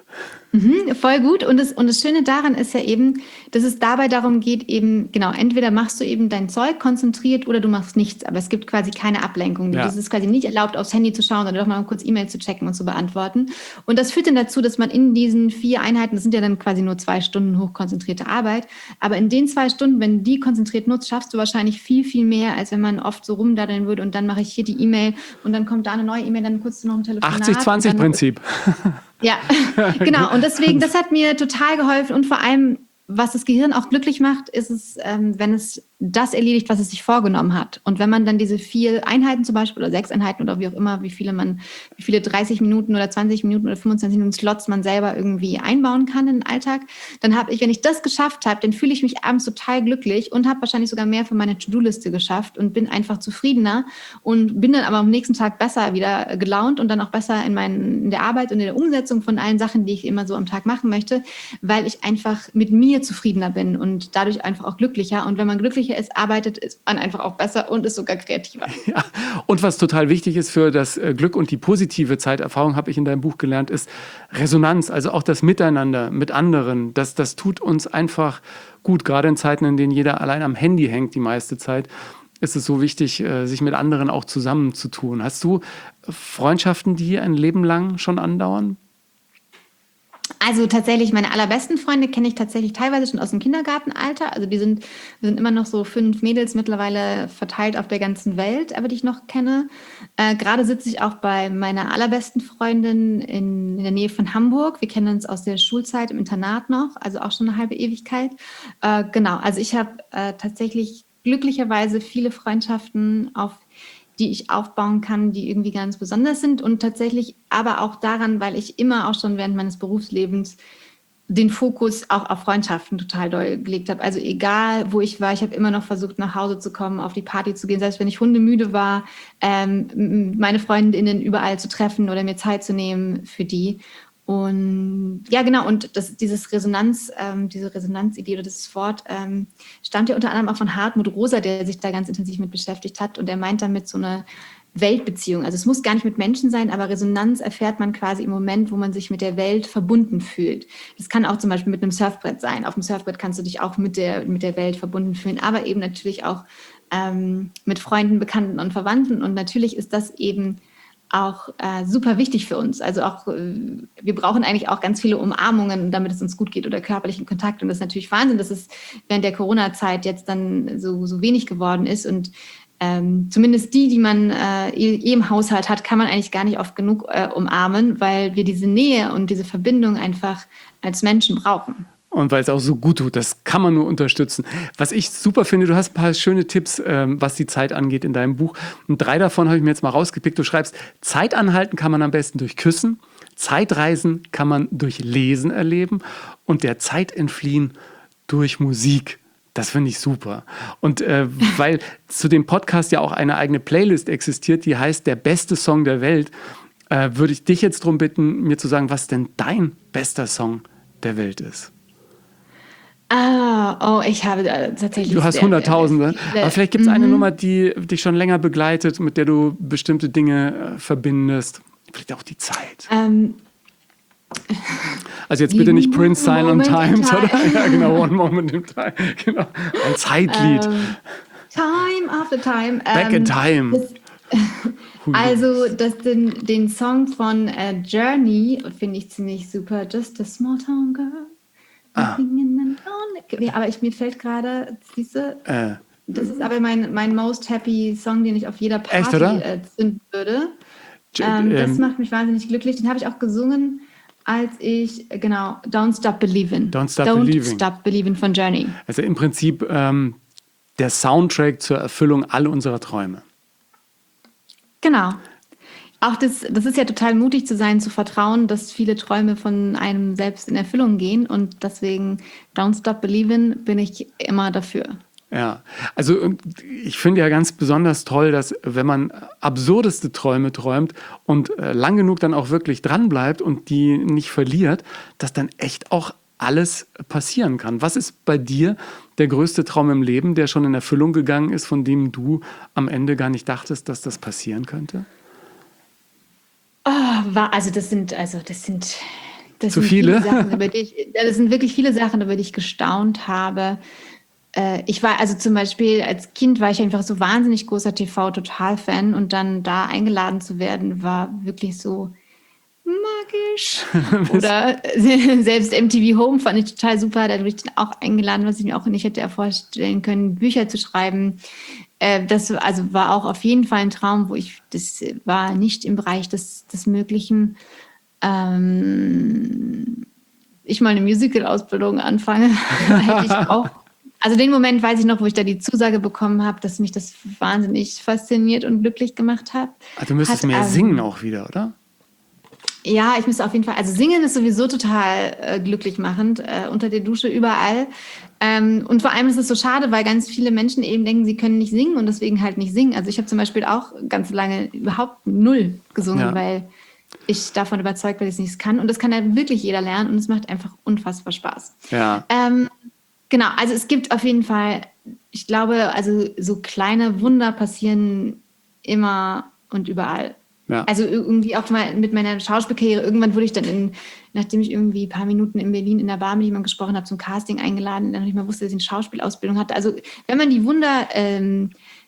Speaker 4: Mhm, voll gut. Und das, und das Schöne daran ist ja eben, dass es dabei darum geht, eben, genau, entweder machst du eben dein Zeug konzentriert oder du machst nichts, aber es gibt quasi keine Ablenkung. Ja. Es ist quasi nicht erlaubt, aufs Handy zu schauen oder doch mal kurz E-Mail zu checken und zu beantworten. Und das führt dann dazu, dass man in diesen vier Einheiten, das sind ja dann quasi nur zwei Stunden hochkonzentrierte Arbeit, aber in den zwei Stunden, wenn du die konzentriert nutzt, schaffst du wahrscheinlich viel, viel mehr, als wenn man oft so rumdaddeln würde und dann mache ich hier die E-Mail und dann kommt da eine neue E-Mail, dann kurz noch ein Telefonat.
Speaker 1: achtzig zwanzig Prinzip.
Speaker 4: Ja, genau. Und deswegen, das hat mir total geholfen und vor allem, was das Gehirn auch glücklich macht, ist es, ähm, wenn es das erledigt, was es sich vorgenommen hat. Und wenn man dann diese vier Einheiten zum Beispiel oder sechs Einheiten oder wie auch immer, wie viele man, wie viele dreißig Minuten oder zwanzig Minuten oder fünfundzwanzig Minuten Slots man selber irgendwie einbauen kann in den Alltag, dann habe ich, wenn ich das geschafft habe, dann fühle ich mich abends total glücklich und habe wahrscheinlich sogar mehr von meiner To-Do-Liste geschafft und bin einfach zufriedener und bin dann aber am nächsten Tag besser wieder gelaunt und dann auch besser in, meinen, in der Arbeit und in der Umsetzung von allen Sachen, die ich immer so am Tag machen möchte, weil ich einfach mit mir zufriedener bin und dadurch einfach auch glücklicher. Und wenn man glücklicher ist, arbeitet, ist man einfach auch besser und ist sogar kreativer.
Speaker 1: Ja. Und was total wichtig ist für das Glück und die positive Zeiterfahrung, habe ich in deinem Buch gelernt, ist Resonanz, also auch das Miteinander mit anderen. Das, das tut uns einfach gut, gerade in Zeiten, in denen jeder allein am Handy hängt die meiste Zeit. Ist es so wichtig, sich mit anderen auch zusammenzutun. Hast du Freundschaften, die ein Leben lang schon andauern?
Speaker 4: Also tatsächlich, meine allerbesten Freunde kenne ich tatsächlich teilweise schon aus dem Kindergartenalter. Also die sind, wir sind immer noch so fünf Mädels mittlerweile verteilt auf der ganzen Welt, aber die ich noch kenne. Äh, gerade sitze ich auch bei meiner allerbesten Freundin in, in der Nähe von Hamburg. Wir kennen uns aus der Schulzeit im Internat noch, also auch schon eine halbe Ewigkeit. Äh, genau, also ich habe äh, tatsächlich glücklicherweise viele Freundschaften auf die ich aufbauen kann, die irgendwie ganz besonders sind und tatsächlich aber auch daran, weil ich immer auch schon während meines Berufslebens den Fokus auch auf Freundschaften total doll gelegt habe. Also egal, wo ich war, ich habe immer noch versucht, nach Hause zu kommen, auf die Party zu gehen, selbst wenn ich hundemüde war, ähm, meine Freundinnen überall zu treffen oder mir Zeit zu nehmen für die. Und ja, genau, und das, dieses Resonanz, ähm, diese Resonanzidee oder dieses Wort ähm, stammt ja unter anderem auch von Hartmut Rosa, der sich da ganz intensiv mit beschäftigt hat. Und er meint damit so eine Weltbeziehung. Also es muss gar nicht mit Menschen sein, aber Resonanz erfährt man quasi im Moment, wo man sich mit der Welt verbunden fühlt. Das kann auch zum Beispiel mit einem Surfbrett sein. Auf dem Surfbrett kannst du dich auch mit der, mit der Welt verbunden fühlen, aber eben natürlich auch ähm, mit Freunden, Bekannten und Verwandten. Und natürlich ist das eben auch äh, super wichtig für uns. Also auch, äh, wir brauchen eigentlich auch ganz viele Umarmungen, damit es uns gut geht oder körperlichen Kontakt. Und das ist natürlich Wahnsinn, dass es während der Corona-Zeit jetzt dann so, so wenig geworden ist. Und ähm, zumindest die, die man äh, eh, eh im Haushalt hat, kann man eigentlich gar nicht oft genug äh, umarmen, weil wir diese Nähe und diese Verbindung einfach als Menschen brauchen.
Speaker 1: Und weil es auch so gut tut, das kann man nur unterstützen. Was ich super finde, du hast ein paar schöne Tipps, ähm, was die Zeit angeht in deinem Buch. Und drei davon habe ich mir jetzt mal rausgepickt. Du schreibst, Zeit anhalten kann man am besten durch Küssen, Zeitreisen kann man durch Lesen erleben und der Zeit entfliehen durch Musik. Das finde ich super. Und äh, weil zu dem Podcast ja auch eine eigene Playlist existiert, die heißt Der beste Song der Welt, äh, würde ich dich jetzt darum bitten, mir zu sagen, was denn dein bester Song der Welt ist.
Speaker 4: Ah, oh, ich habe äh, tatsächlich...
Speaker 1: Du hast Hunderttausende, aber vielleicht gibt es eine mhm. Nummer, die dich schon länger begleitet, mit der du bestimmte Dinge äh, verbindest. Vielleicht auch die Zeit.
Speaker 4: Ähm,
Speaker 1: also jetzt bitte nicht Prince Silent Times, oder? Ja, genau, One Moment in Time. Genau. Ein Zeitlied.
Speaker 4: Ähm, time after time.
Speaker 1: Back in Time.
Speaker 4: Das, also das, den, den Song von äh, Journey finde ich ziemlich super. Just a small town girl. Ah. Aber ich, mir fällt gerade, siehste, äh. das ist aber mein, mein most happy Song, den ich auf jeder Party äh, zünden würde. Ähm, ähm, das macht mich wahnsinnig glücklich. Den habe ich auch gesungen, als ich, genau, Don't Stop Believin'.
Speaker 1: Don't Stop
Speaker 4: Don't
Speaker 1: Believin'.
Speaker 4: Stop Believin' von Journey.
Speaker 1: Also im Prinzip ähm, der Soundtrack zur Erfüllung all unserer Träume.
Speaker 4: Genau. Auch das, das ist ja total mutig zu sein, zu vertrauen, dass viele Träume von einem selbst in Erfüllung gehen. Und deswegen, Don't Stop Believin', bin ich immer dafür.
Speaker 1: Ja, also ich finde ja ganz besonders toll, dass wenn man absurdeste Träume träumt und äh, lang genug dann auch wirklich dranbleibt und die nicht verliert, dass dann echt auch alles passieren kann. Was ist bei dir der größte Traum im Leben, der schon in Erfüllung gegangen ist, von dem du am Ende gar nicht dachtest, dass das passieren könnte?
Speaker 4: Oh, war, also das sind, also das sind, das
Speaker 1: Zu
Speaker 4: sind
Speaker 1: viele?
Speaker 4: viele Sachen, über die ich, das sind wirklich viele Sachen, über die ich gestaunt habe. Äh, ich war, also zum Beispiel als Kind war ich einfach so wahnsinnig großer T V-Total-Fan und dann da eingeladen zu werden, war wirklich so magisch. Oder selbst M T V Home fand ich total super, da wurde ich dann auch eingeladen, was ich mir auch nicht hätte vorstellen können, Bücher zu schreiben. Das also war auch auf jeden Fall ein Traum, wo ich, das war nicht im Bereich des, des Möglichen. Ähm, ich mal eine Musical-Ausbildung anfange, hätte ich auch. Also den Moment weiß ich noch, wo ich da die Zusage bekommen habe, dass mich das wahnsinnig fasziniert und glücklich gemacht hat.
Speaker 1: Also du müsstest
Speaker 4: hat,
Speaker 1: mehr
Speaker 4: ähm,
Speaker 1: singen auch wieder, oder?
Speaker 4: Ja, ich müsste auf jeden Fall, also singen ist sowieso total äh, glücklich machend, äh, unter der Dusche, überall. Ähm, und vor allem ist es so schade, weil ganz viele Menschen eben denken, sie können nicht singen und deswegen halt nicht singen. Also ich habe zum Beispiel auch ganz lange überhaupt null gesungen, ja. weil ich davon überzeugt bin, dass ich es nicht kann. Und das kann ja wirklich jeder lernen und es macht einfach unfassbar Spaß.
Speaker 1: Ja.
Speaker 4: Ähm, genau, also es gibt auf jeden Fall, ich glaube, also so kleine Wunder passieren immer und überall. Ja. Also irgendwie auch mal mit meiner Schauspielkarriere, irgendwann wurde ich dann, in, nachdem ich irgendwie ein paar Minuten in Berlin in der Bar mit jemandem gesprochen habe, zum Casting eingeladen, dann nicht mal wusste, dass ich eine Schauspielausbildung hatte. Also wenn man die Wunder ähm,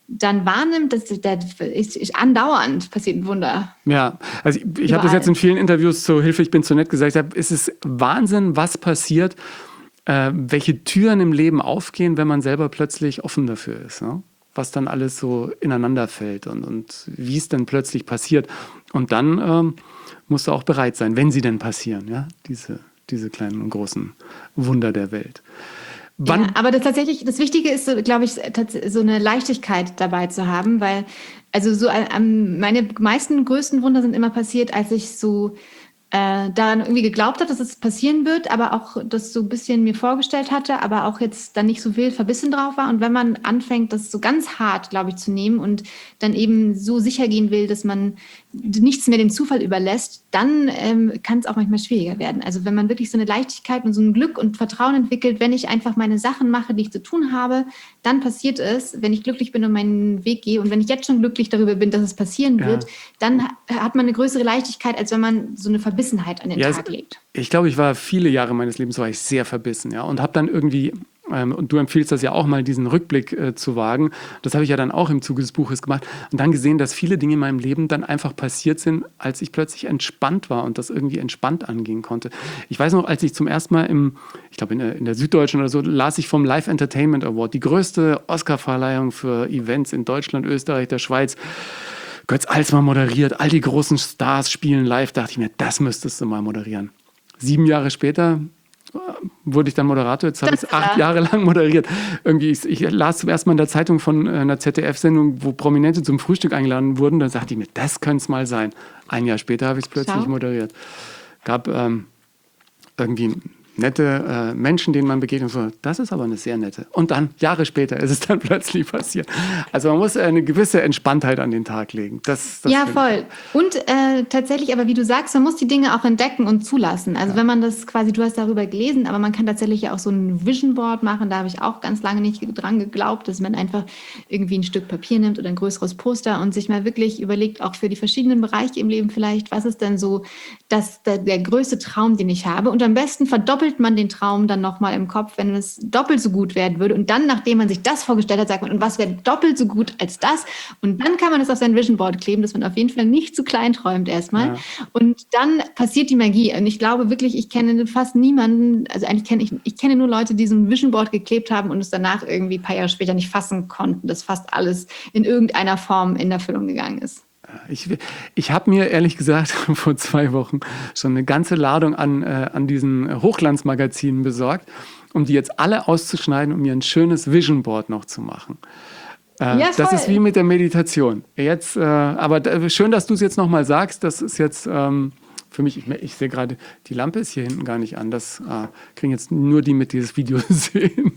Speaker 4: dann wahrnimmt, dass das ist, ist andauernd passiert ein Wunder.
Speaker 1: Ja, also ich, ich habe das jetzt in vielen Interviews zu Hilfe, ich bin zu nett gesagt, ich hab, es ist Wahnsinn, was passiert, äh, welche Türen im Leben aufgehen, wenn man selber plötzlich offen dafür ist, ne? Was dann alles so ineinander fällt und, und wie es dann plötzlich passiert. Und dann ähm, musst du auch bereit sein, wenn sie denn passieren, ja, diese, diese kleinen und großen Wunder der Welt. Wann
Speaker 4: Ja, aber das tatsächlich, das Wichtige ist, so, glaube ich, tats- so eine Leichtigkeit dabei zu haben, weil, also so ähm, meine meisten größten Wunder sind immer passiert, als ich so äh, daran irgendwie geglaubt habe, dass es passieren wird, aber auch das so ein bisschen mir vorgestellt hatte, aber auch jetzt dann nicht so wild verbissen drauf war. Und wenn man anfängt, das so ganz hart, glaube ich, zu nehmen und dann eben so sicher gehen will, dass man nichts mehr dem Zufall überlässt, dann ähm, kann es auch manchmal schwieriger werden. Also wenn man wirklich so eine Leichtigkeit und so ein Glück und Vertrauen entwickelt, wenn ich einfach meine Sachen mache, die ich zu tun habe, dann passiert es, wenn ich glücklich bin und meinen Weg gehe. Und wenn ich jetzt schon glücklich darüber bin, dass es passieren wird,
Speaker 1: Ja.
Speaker 4: dann ha- hat man eine größere Leichtigkeit, als wenn man so eine Verbissenheit an den
Speaker 1: Ja,
Speaker 4: Tag
Speaker 1: es-
Speaker 4: legt.
Speaker 1: Ich glaube, ich war viele Jahre meines Lebens war ich sehr verbissen, ja, und habe dann irgendwie, ähm, und du empfiehlst das ja auch mal, diesen Rückblick äh, zu wagen. Das habe ich ja dann auch im Zuge des Buches gemacht und dann gesehen, dass viele Dinge in meinem Leben dann einfach passiert sind, als ich plötzlich entspannt war und das irgendwie entspannt angehen konnte. Ich weiß noch, als ich zum ersten Mal im, ich glaube in der, in der Süddeutschen oder so, las ich vom Live Entertainment Award, die größte Oscar-Verleihung für Events in Deutschland, Österreich, der Schweiz. Götz Alsmann moderiert, all die großen Stars spielen live, dachte ich mir, das müsstest du mal moderieren. Sieben Jahre später äh, wurde ich dann Moderator, jetzt habe ich es acht
Speaker 4: Ja.
Speaker 1: Jahre lang moderiert. Irgendwie, ich, ich las zum ersten Mal in der Zeitung von äh, einer Z D F-Sendung, wo Prominente zum Frühstück eingeladen wurden, dann sagte ich mir, das könnte es mal sein. Ein Jahr später habe ich es plötzlich
Speaker 4: Schau.
Speaker 1: moderiert. Gab ähm, irgendwie nette äh, Menschen, denen man begegnet, so, das ist aber eine sehr nette. Und dann, Jahre später, ist es dann plötzlich passiert. Also man muss eine gewisse Entspanntheit an den Tag legen. Das, das
Speaker 4: Ja,
Speaker 1: finde ich.
Speaker 4: voll. Und äh, tatsächlich, aber wie du sagst, man muss die Dinge auch entdecken und zulassen. Also wenn man das quasi, du hast darüber gelesen, aber man kann tatsächlich ja auch so ein Vision Board machen. Da habe ich auch ganz lange nicht dran geglaubt, dass man einfach irgendwie ein Stück Papier nimmt oder ein größeres Poster und sich mal wirklich überlegt, auch für die verschiedenen Bereiche im Leben vielleicht, was ist denn so das, der, der größte Traum, den ich habe. Und am besten verdoppelt man den Traum dann nochmal im Kopf, wenn es doppelt so gut werden würde. Und dann, nachdem man sich das vorgestellt hat, sagt man, und was wäre doppelt so gut als das? Und dann kann man es auf sein Vision Board kleben, dass man auf jeden Fall nicht zu klein träumt erstmal.
Speaker 1: Ja.
Speaker 4: Und dann passiert die Magie. Und ich glaube wirklich, ich kenne fast niemanden, also eigentlich kenne ich, ich kenne nur Leute, die so ein Vision Board geklebt haben und es danach irgendwie ein paar Jahre später nicht fassen konnten, dass fast alles in irgendeiner Form in Erfüllung gegangen ist.
Speaker 1: Ich, ich habe mir ehrlich gesagt vor zwei Wochen schon eine ganze Ladung an, äh, an diesen Hochglanzmagazinen besorgt, um die jetzt alle auszuschneiden, um mir ein schönes Vision Board noch zu machen. Äh,
Speaker 4: Ja,
Speaker 1: das
Speaker 4: voll.
Speaker 1: ist wie mit der Meditation. Jetzt, äh, aber da, schön, dass du es jetzt nochmal sagst. Das ist jetzt ähm, für mich, ich, ich sehe gerade, die Lampe ist hier hinten gar nicht an. Das äh, kriegen jetzt nur die mit dieses Video sehen.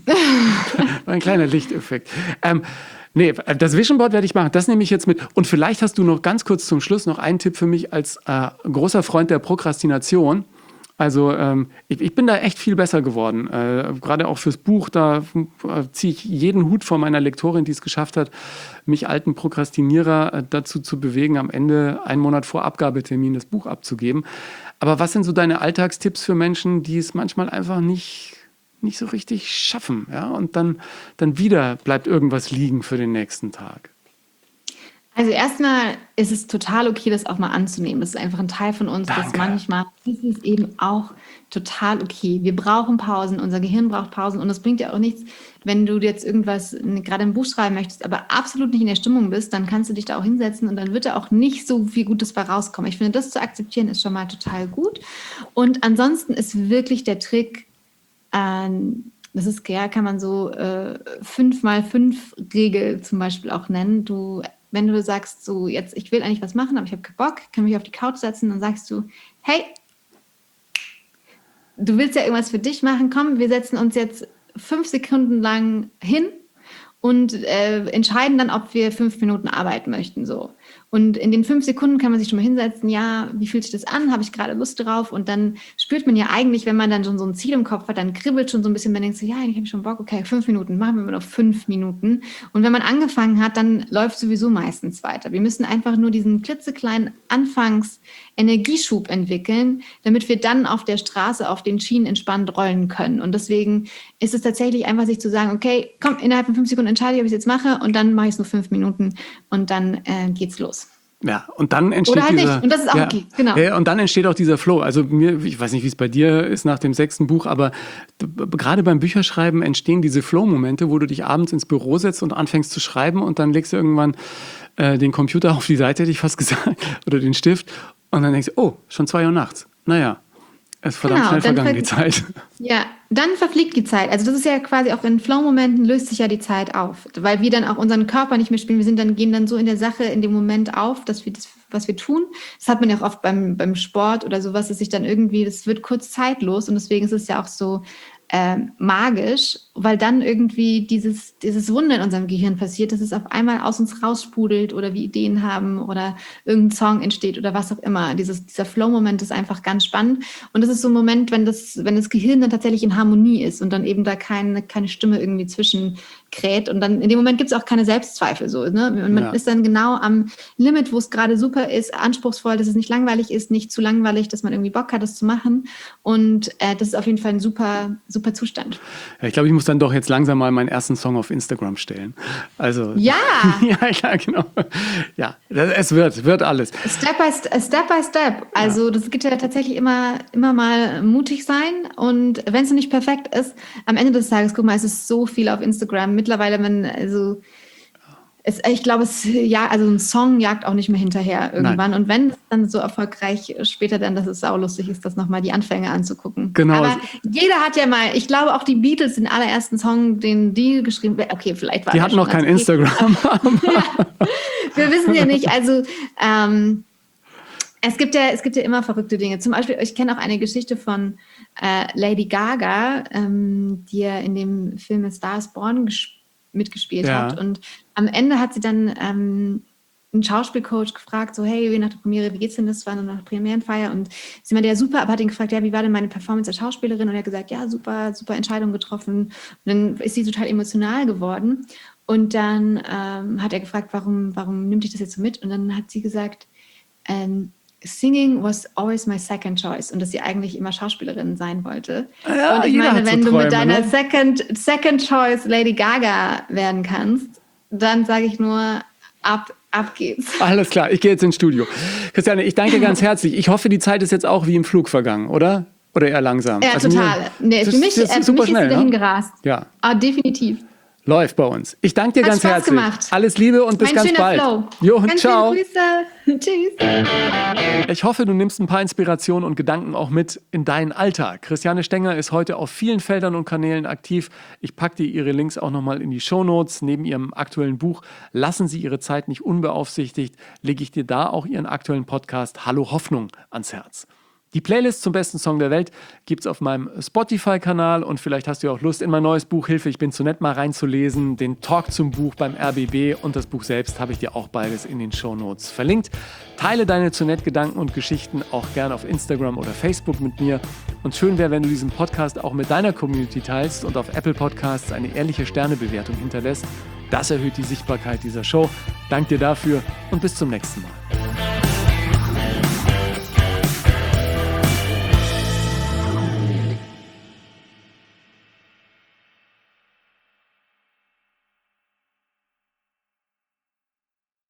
Speaker 1: Ein kleiner Lichteffekt. Ähm, Nee, das Vision Board werde ich machen. Das nehme ich jetzt mit. Und vielleicht hast du noch ganz kurz zum Schluss noch einen Tipp für mich als äh, großer Freund der Prokrastination. Also ähm, ich, ich bin da echt viel besser geworden. Äh, gerade auch fürs Buch, da äh, ziehe ich jeden Hut vor meiner Lektorin, die es geschafft hat, mich alten Prokrastinierer äh, dazu zu bewegen, am Ende einen Monat vor Abgabetermin das Buch abzugeben. Aber was sind so deine Alltagstipps für Menschen, die es manchmal einfach nicht nicht so richtig schaffen, ja, und dann, dann wieder bleibt irgendwas liegen für den nächsten Tag?
Speaker 4: Also erstmal ist es total okay, das auch mal anzunehmen. Das ist einfach ein Teil von uns, das
Speaker 1: Danke.
Speaker 4: manchmal ist es eben auch total okay. Wir brauchen Pausen, unser Gehirn braucht Pausen und es bringt ja auch nichts, wenn du jetzt irgendwas gerade ein Buch schreiben möchtest, aber absolut nicht in der Stimmung bist, dann kannst du dich da auch hinsetzen und dann wird da auch nicht so viel Gutes bei rauskommen. Ich finde, das zu akzeptieren ist schon mal total gut. Und ansonsten ist wirklich der Trick, ähm, das ist, ja, kann man so äh, fünf mal fünf Regel zum Beispiel auch nennen. Du, wenn du sagst, so jetzt, ich will eigentlich was machen, aber ich habe keinen Bock, kann mich auf die Couch setzen, dann sagst du, hey, du willst ja irgendwas für dich machen, komm, wir setzen uns jetzt fünf Sekunden lang hin und äh, entscheiden dann, ob wir fünf Minuten arbeiten möchten. So. Und in den fünf Sekunden kann man sich schon mal hinsetzen, ja, wie fühlt sich das an? Habe ich gerade Lust drauf? Und dann spürt man ja eigentlich, wenn man dann schon so ein Ziel im Kopf hat, dann kribbelt schon so ein bisschen, man denkt so, ja, ich habe schon Bock, okay, fünf Minuten, machen wir mal noch fünf Minuten. Und wenn man angefangen hat, dann läuft sowieso meistens weiter. Wir müssen einfach nur diesen klitzekleinen Anfangs-Energieschub entwickeln, damit wir dann auf der Straße, auf den Schienen entspannt rollen können. Und deswegen ist es tatsächlich einfach, sich zu sagen, okay, komm, innerhalb von fünf Sekunden entscheide ich, ob ich es jetzt mache und dann mache ich es nur fünf Minuten und dann äh, geht's los.
Speaker 1: Ja, und dann entsteht
Speaker 4: Oder halt
Speaker 1: dieser,
Speaker 4: nicht. Und das ist auch
Speaker 1: ja,
Speaker 4: okay, genau.
Speaker 1: Ja, und dann entsteht auch dieser Flow. Also mir, ich weiß nicht, wie es bei dir ist nach dem sechsten Buch, aber d- gerade beim Bücherschreiben entstehen diese Flow-Momente, wo du dich abends ins Büro setzt und anfängst zu schreiben und dann legst du irgendwann äh, den Computer auf die Seite, hätte ich fast gesagt, oder den Stift und dann denkst du, oh, schon zwei Uhr nachts. Naja, es ist verdammt
Speaker 4: Genau,
Speaker 1: schnell
Speaker 4: dann
Speaker 1: vergangen, die
Speaker 4: ver-
Speaker 1: Zeit.
Speaker 4: Ja, dann verfliegt die Zeit. Also das ist ja quasi auch in Flow-Momenten löst sich ja die Zeit auf, weil wir dann auch unseren Körper nicht mehr spielen. Wir sind dann, gehen dann so in der Sache in dem Moment auf, dass wir das, was wir tun. Das hat man ja auch oft beim, beim Sport oder sowas, dass sich dann irgendwie, das wird kurz zeitlos und deswegen ist es ja auch so äh, magisch, weil dann irgendwie dieses, dieses Wunder in unserem Gehirn passiert, dass es auf einmal aus uns raussprudelt oder wir Ideen haben oder irgendein Song entsteht oder was auch immer. Dieses, dieser Flow-Moment ist einfach ganz spannend und das ist so ein Moment, wenn das, wenn das Gehirn dann tatsächlich in Harmonie ist und dann eben da keine, keine Stimme irgendwie zwischenkräht und dann in dem Moment gibt es auch keine Selbstzweifel. So, ne? Man
Speaker 1: Ja.
Speaker 4: ist dann genau am Limit, wo es gerade super ist, anspruchsvoll, dass es nicht langweilig ist, nicht zu langweilig, dass man irgendwie Bock hat, das zu machen und äh, das ist auf jeden Fall ein super, super Zustand.
Speaker 1: Ja, ich glaube, ich muss dann doch jetzt langsam mal meinen ersten Song auf Instagram stellen. Also,
Speaker 4: Ja!
Speaker 1: ja, ja, genau. Ja, das, es wird, wird alles.
Speaker 4: Step by Step, Step by Step. Also das gibt ja tatsächlich immer, immer mal mutig sein und wenn es noch nicht perfekt ist, am Ende des Tages, guck mal, es ist so viel auf Instagram. Mittlerweile, wenn, also es, ich glaube, es ja, also ein Song jagt auch nicht mehr hinterher irgendwann.
Speaker 1: Nein.
Speaker 4: Und wenn es dann so erfolgreich später dann, dass es saulustig ist, das nochmal die Anfänge anzugucken.
Speaker 1: Genau.
Speaker 4: Aber jeder hat ja mal, ich glaube auch die Beatles, den allerersten Song, den die geschrieben haben, okay, vielleicht war
Speaker 1: Die
Speaker 4: der
Speaker 1: hatten
Speaker 4: schon
Speaker 1: noch kein
Speaker 4: als Kind.
Speaker 1: Instagram.
Speaker 4: Wir wissen ja nicht, also ähm, es gibt ja, es gibt ja immer verrückte Dinge. Zum Beispiel, ich kenne auch eine Geschichte von äh, Lady Gaga, ähm, die ja in dem Film A Star is Born ges- mitgespielt
Speaker 1: Ja.
Speaker 4: hat. Und am Ende hat sie dann ähm, einen Schauspielcoach gefragt, so, hey, nach der Premiere, wie geht's denn? Das war noch eine Premierenfeier. Und sie meinte, ja, super, aber hat ihn gefragt, ja, wie war denn meine Performance als Schauspielerin? Und er hat gesagt, ja, super, super Entscheidung getroffen. Und dann ist sie total emotional geworden. Und dann ähm, hat er gefragt, warum, warum nimmt dich das jetzt so mit? Und dann hat sie gesagt, ähm, Singing was always my second choice und dass sie eigentlich immer Schauspielerin sein wollte.
Speaker 1: Ja,
Speaker 4: und ich
Speaker 1: jeder
Speaker 4: meine,
Speaker 1: hat so
Speaker 4: wenn du
Speaker 1: Träume,
Speaker 4: mit deiner
Speaker 1: ne?
Speaker 4: second, second choice Lady Gaga werden kannst, dann sage ich nur, ab, ab geht's.
Speaker 1: Alles klar, ich gehe jetzt ins Studio. Christiane, ich danke ganz herzlich. Ich hoffe, die Zeit ist jetzt auch wie im Flug vergangen, oder? Oder eher langsam?
Speaker 4: Ja,
Speaker 1: Also
Speaker 4: total.
Speaker 1: mir-
Speaker 4: Nee,
Speaker 1: das
Speaker 4: für mich,
Speaker 1: ist- das
Speaker 4: äh,
Speaker 1: ist
Speaker 4: für
Speaker 1: super
Speaker 4: mich
Speaker 1: schnell,
Speaker 4: ist sie dahin
Speaker 1: ne?
Speaker 4: gerast.
Speaker 1: Ja.
Speaker 4: Ah, definitiv.
Speaker 1: Läuft bei uns. Ich danke dir
Speaker 4: Hat
Speaker 1: ganz
Speaker 4: Spaß
Speaker 1: herzlich.
Speaker 4: gemacht.
Speaker 1: Alles Liebe und bis
Speaker 4: Ein
Speaker 1: ganz
Speaker 4: schöner
Speaker 1: bald.
Speaker 4: Flow.
Speaker 1: Jo,
Speaker 4: Ganz
Speaker 1: ciao.
Speaker 4: schöne Grüße. Tschüss.
Speaker 1: Ich hoffe, du nimmst ein paar Inspirationen und Gedanken auch mit in deinen Alltag. Christiane Stenger ist heute auf vielen Feldern und Kanälen aktiv. Ich packe dir ihre Links auch nochmal in die Shownotes. Neben ihrem aktuellen Buch Lassen Sie Ihre Zeit nicht unbeaufsichtigt, lege ich dir da auch ihren aktuellen Podcast Hallo Hoffnung ans Herz. Die Playlist zum besten Song der Welt gibt es auf meinem Spotify-Kanal und vielleicht hast du ja auch Lust, in mein neues Buch Hilfe, ich bin zu nett mal reinzulesen. Den Talk zum Buch beim R B B und das Buch selbst habe ich dir auch beides in den Shownotes verlinkt. Teile deine zu nett Gedanken und Geschichten auch gerne auf Instagram oder Facebook mit mir. Und schön wäre, wenn du diesen Podcast auch mit deiner Community teilst und auf Apple Podcasts eine ehrliche Sternebewertung hinterlässt. Das erhöht die Sichtbarkeit dieser Show. Danke dir dafür und bis zum nächsten Mal.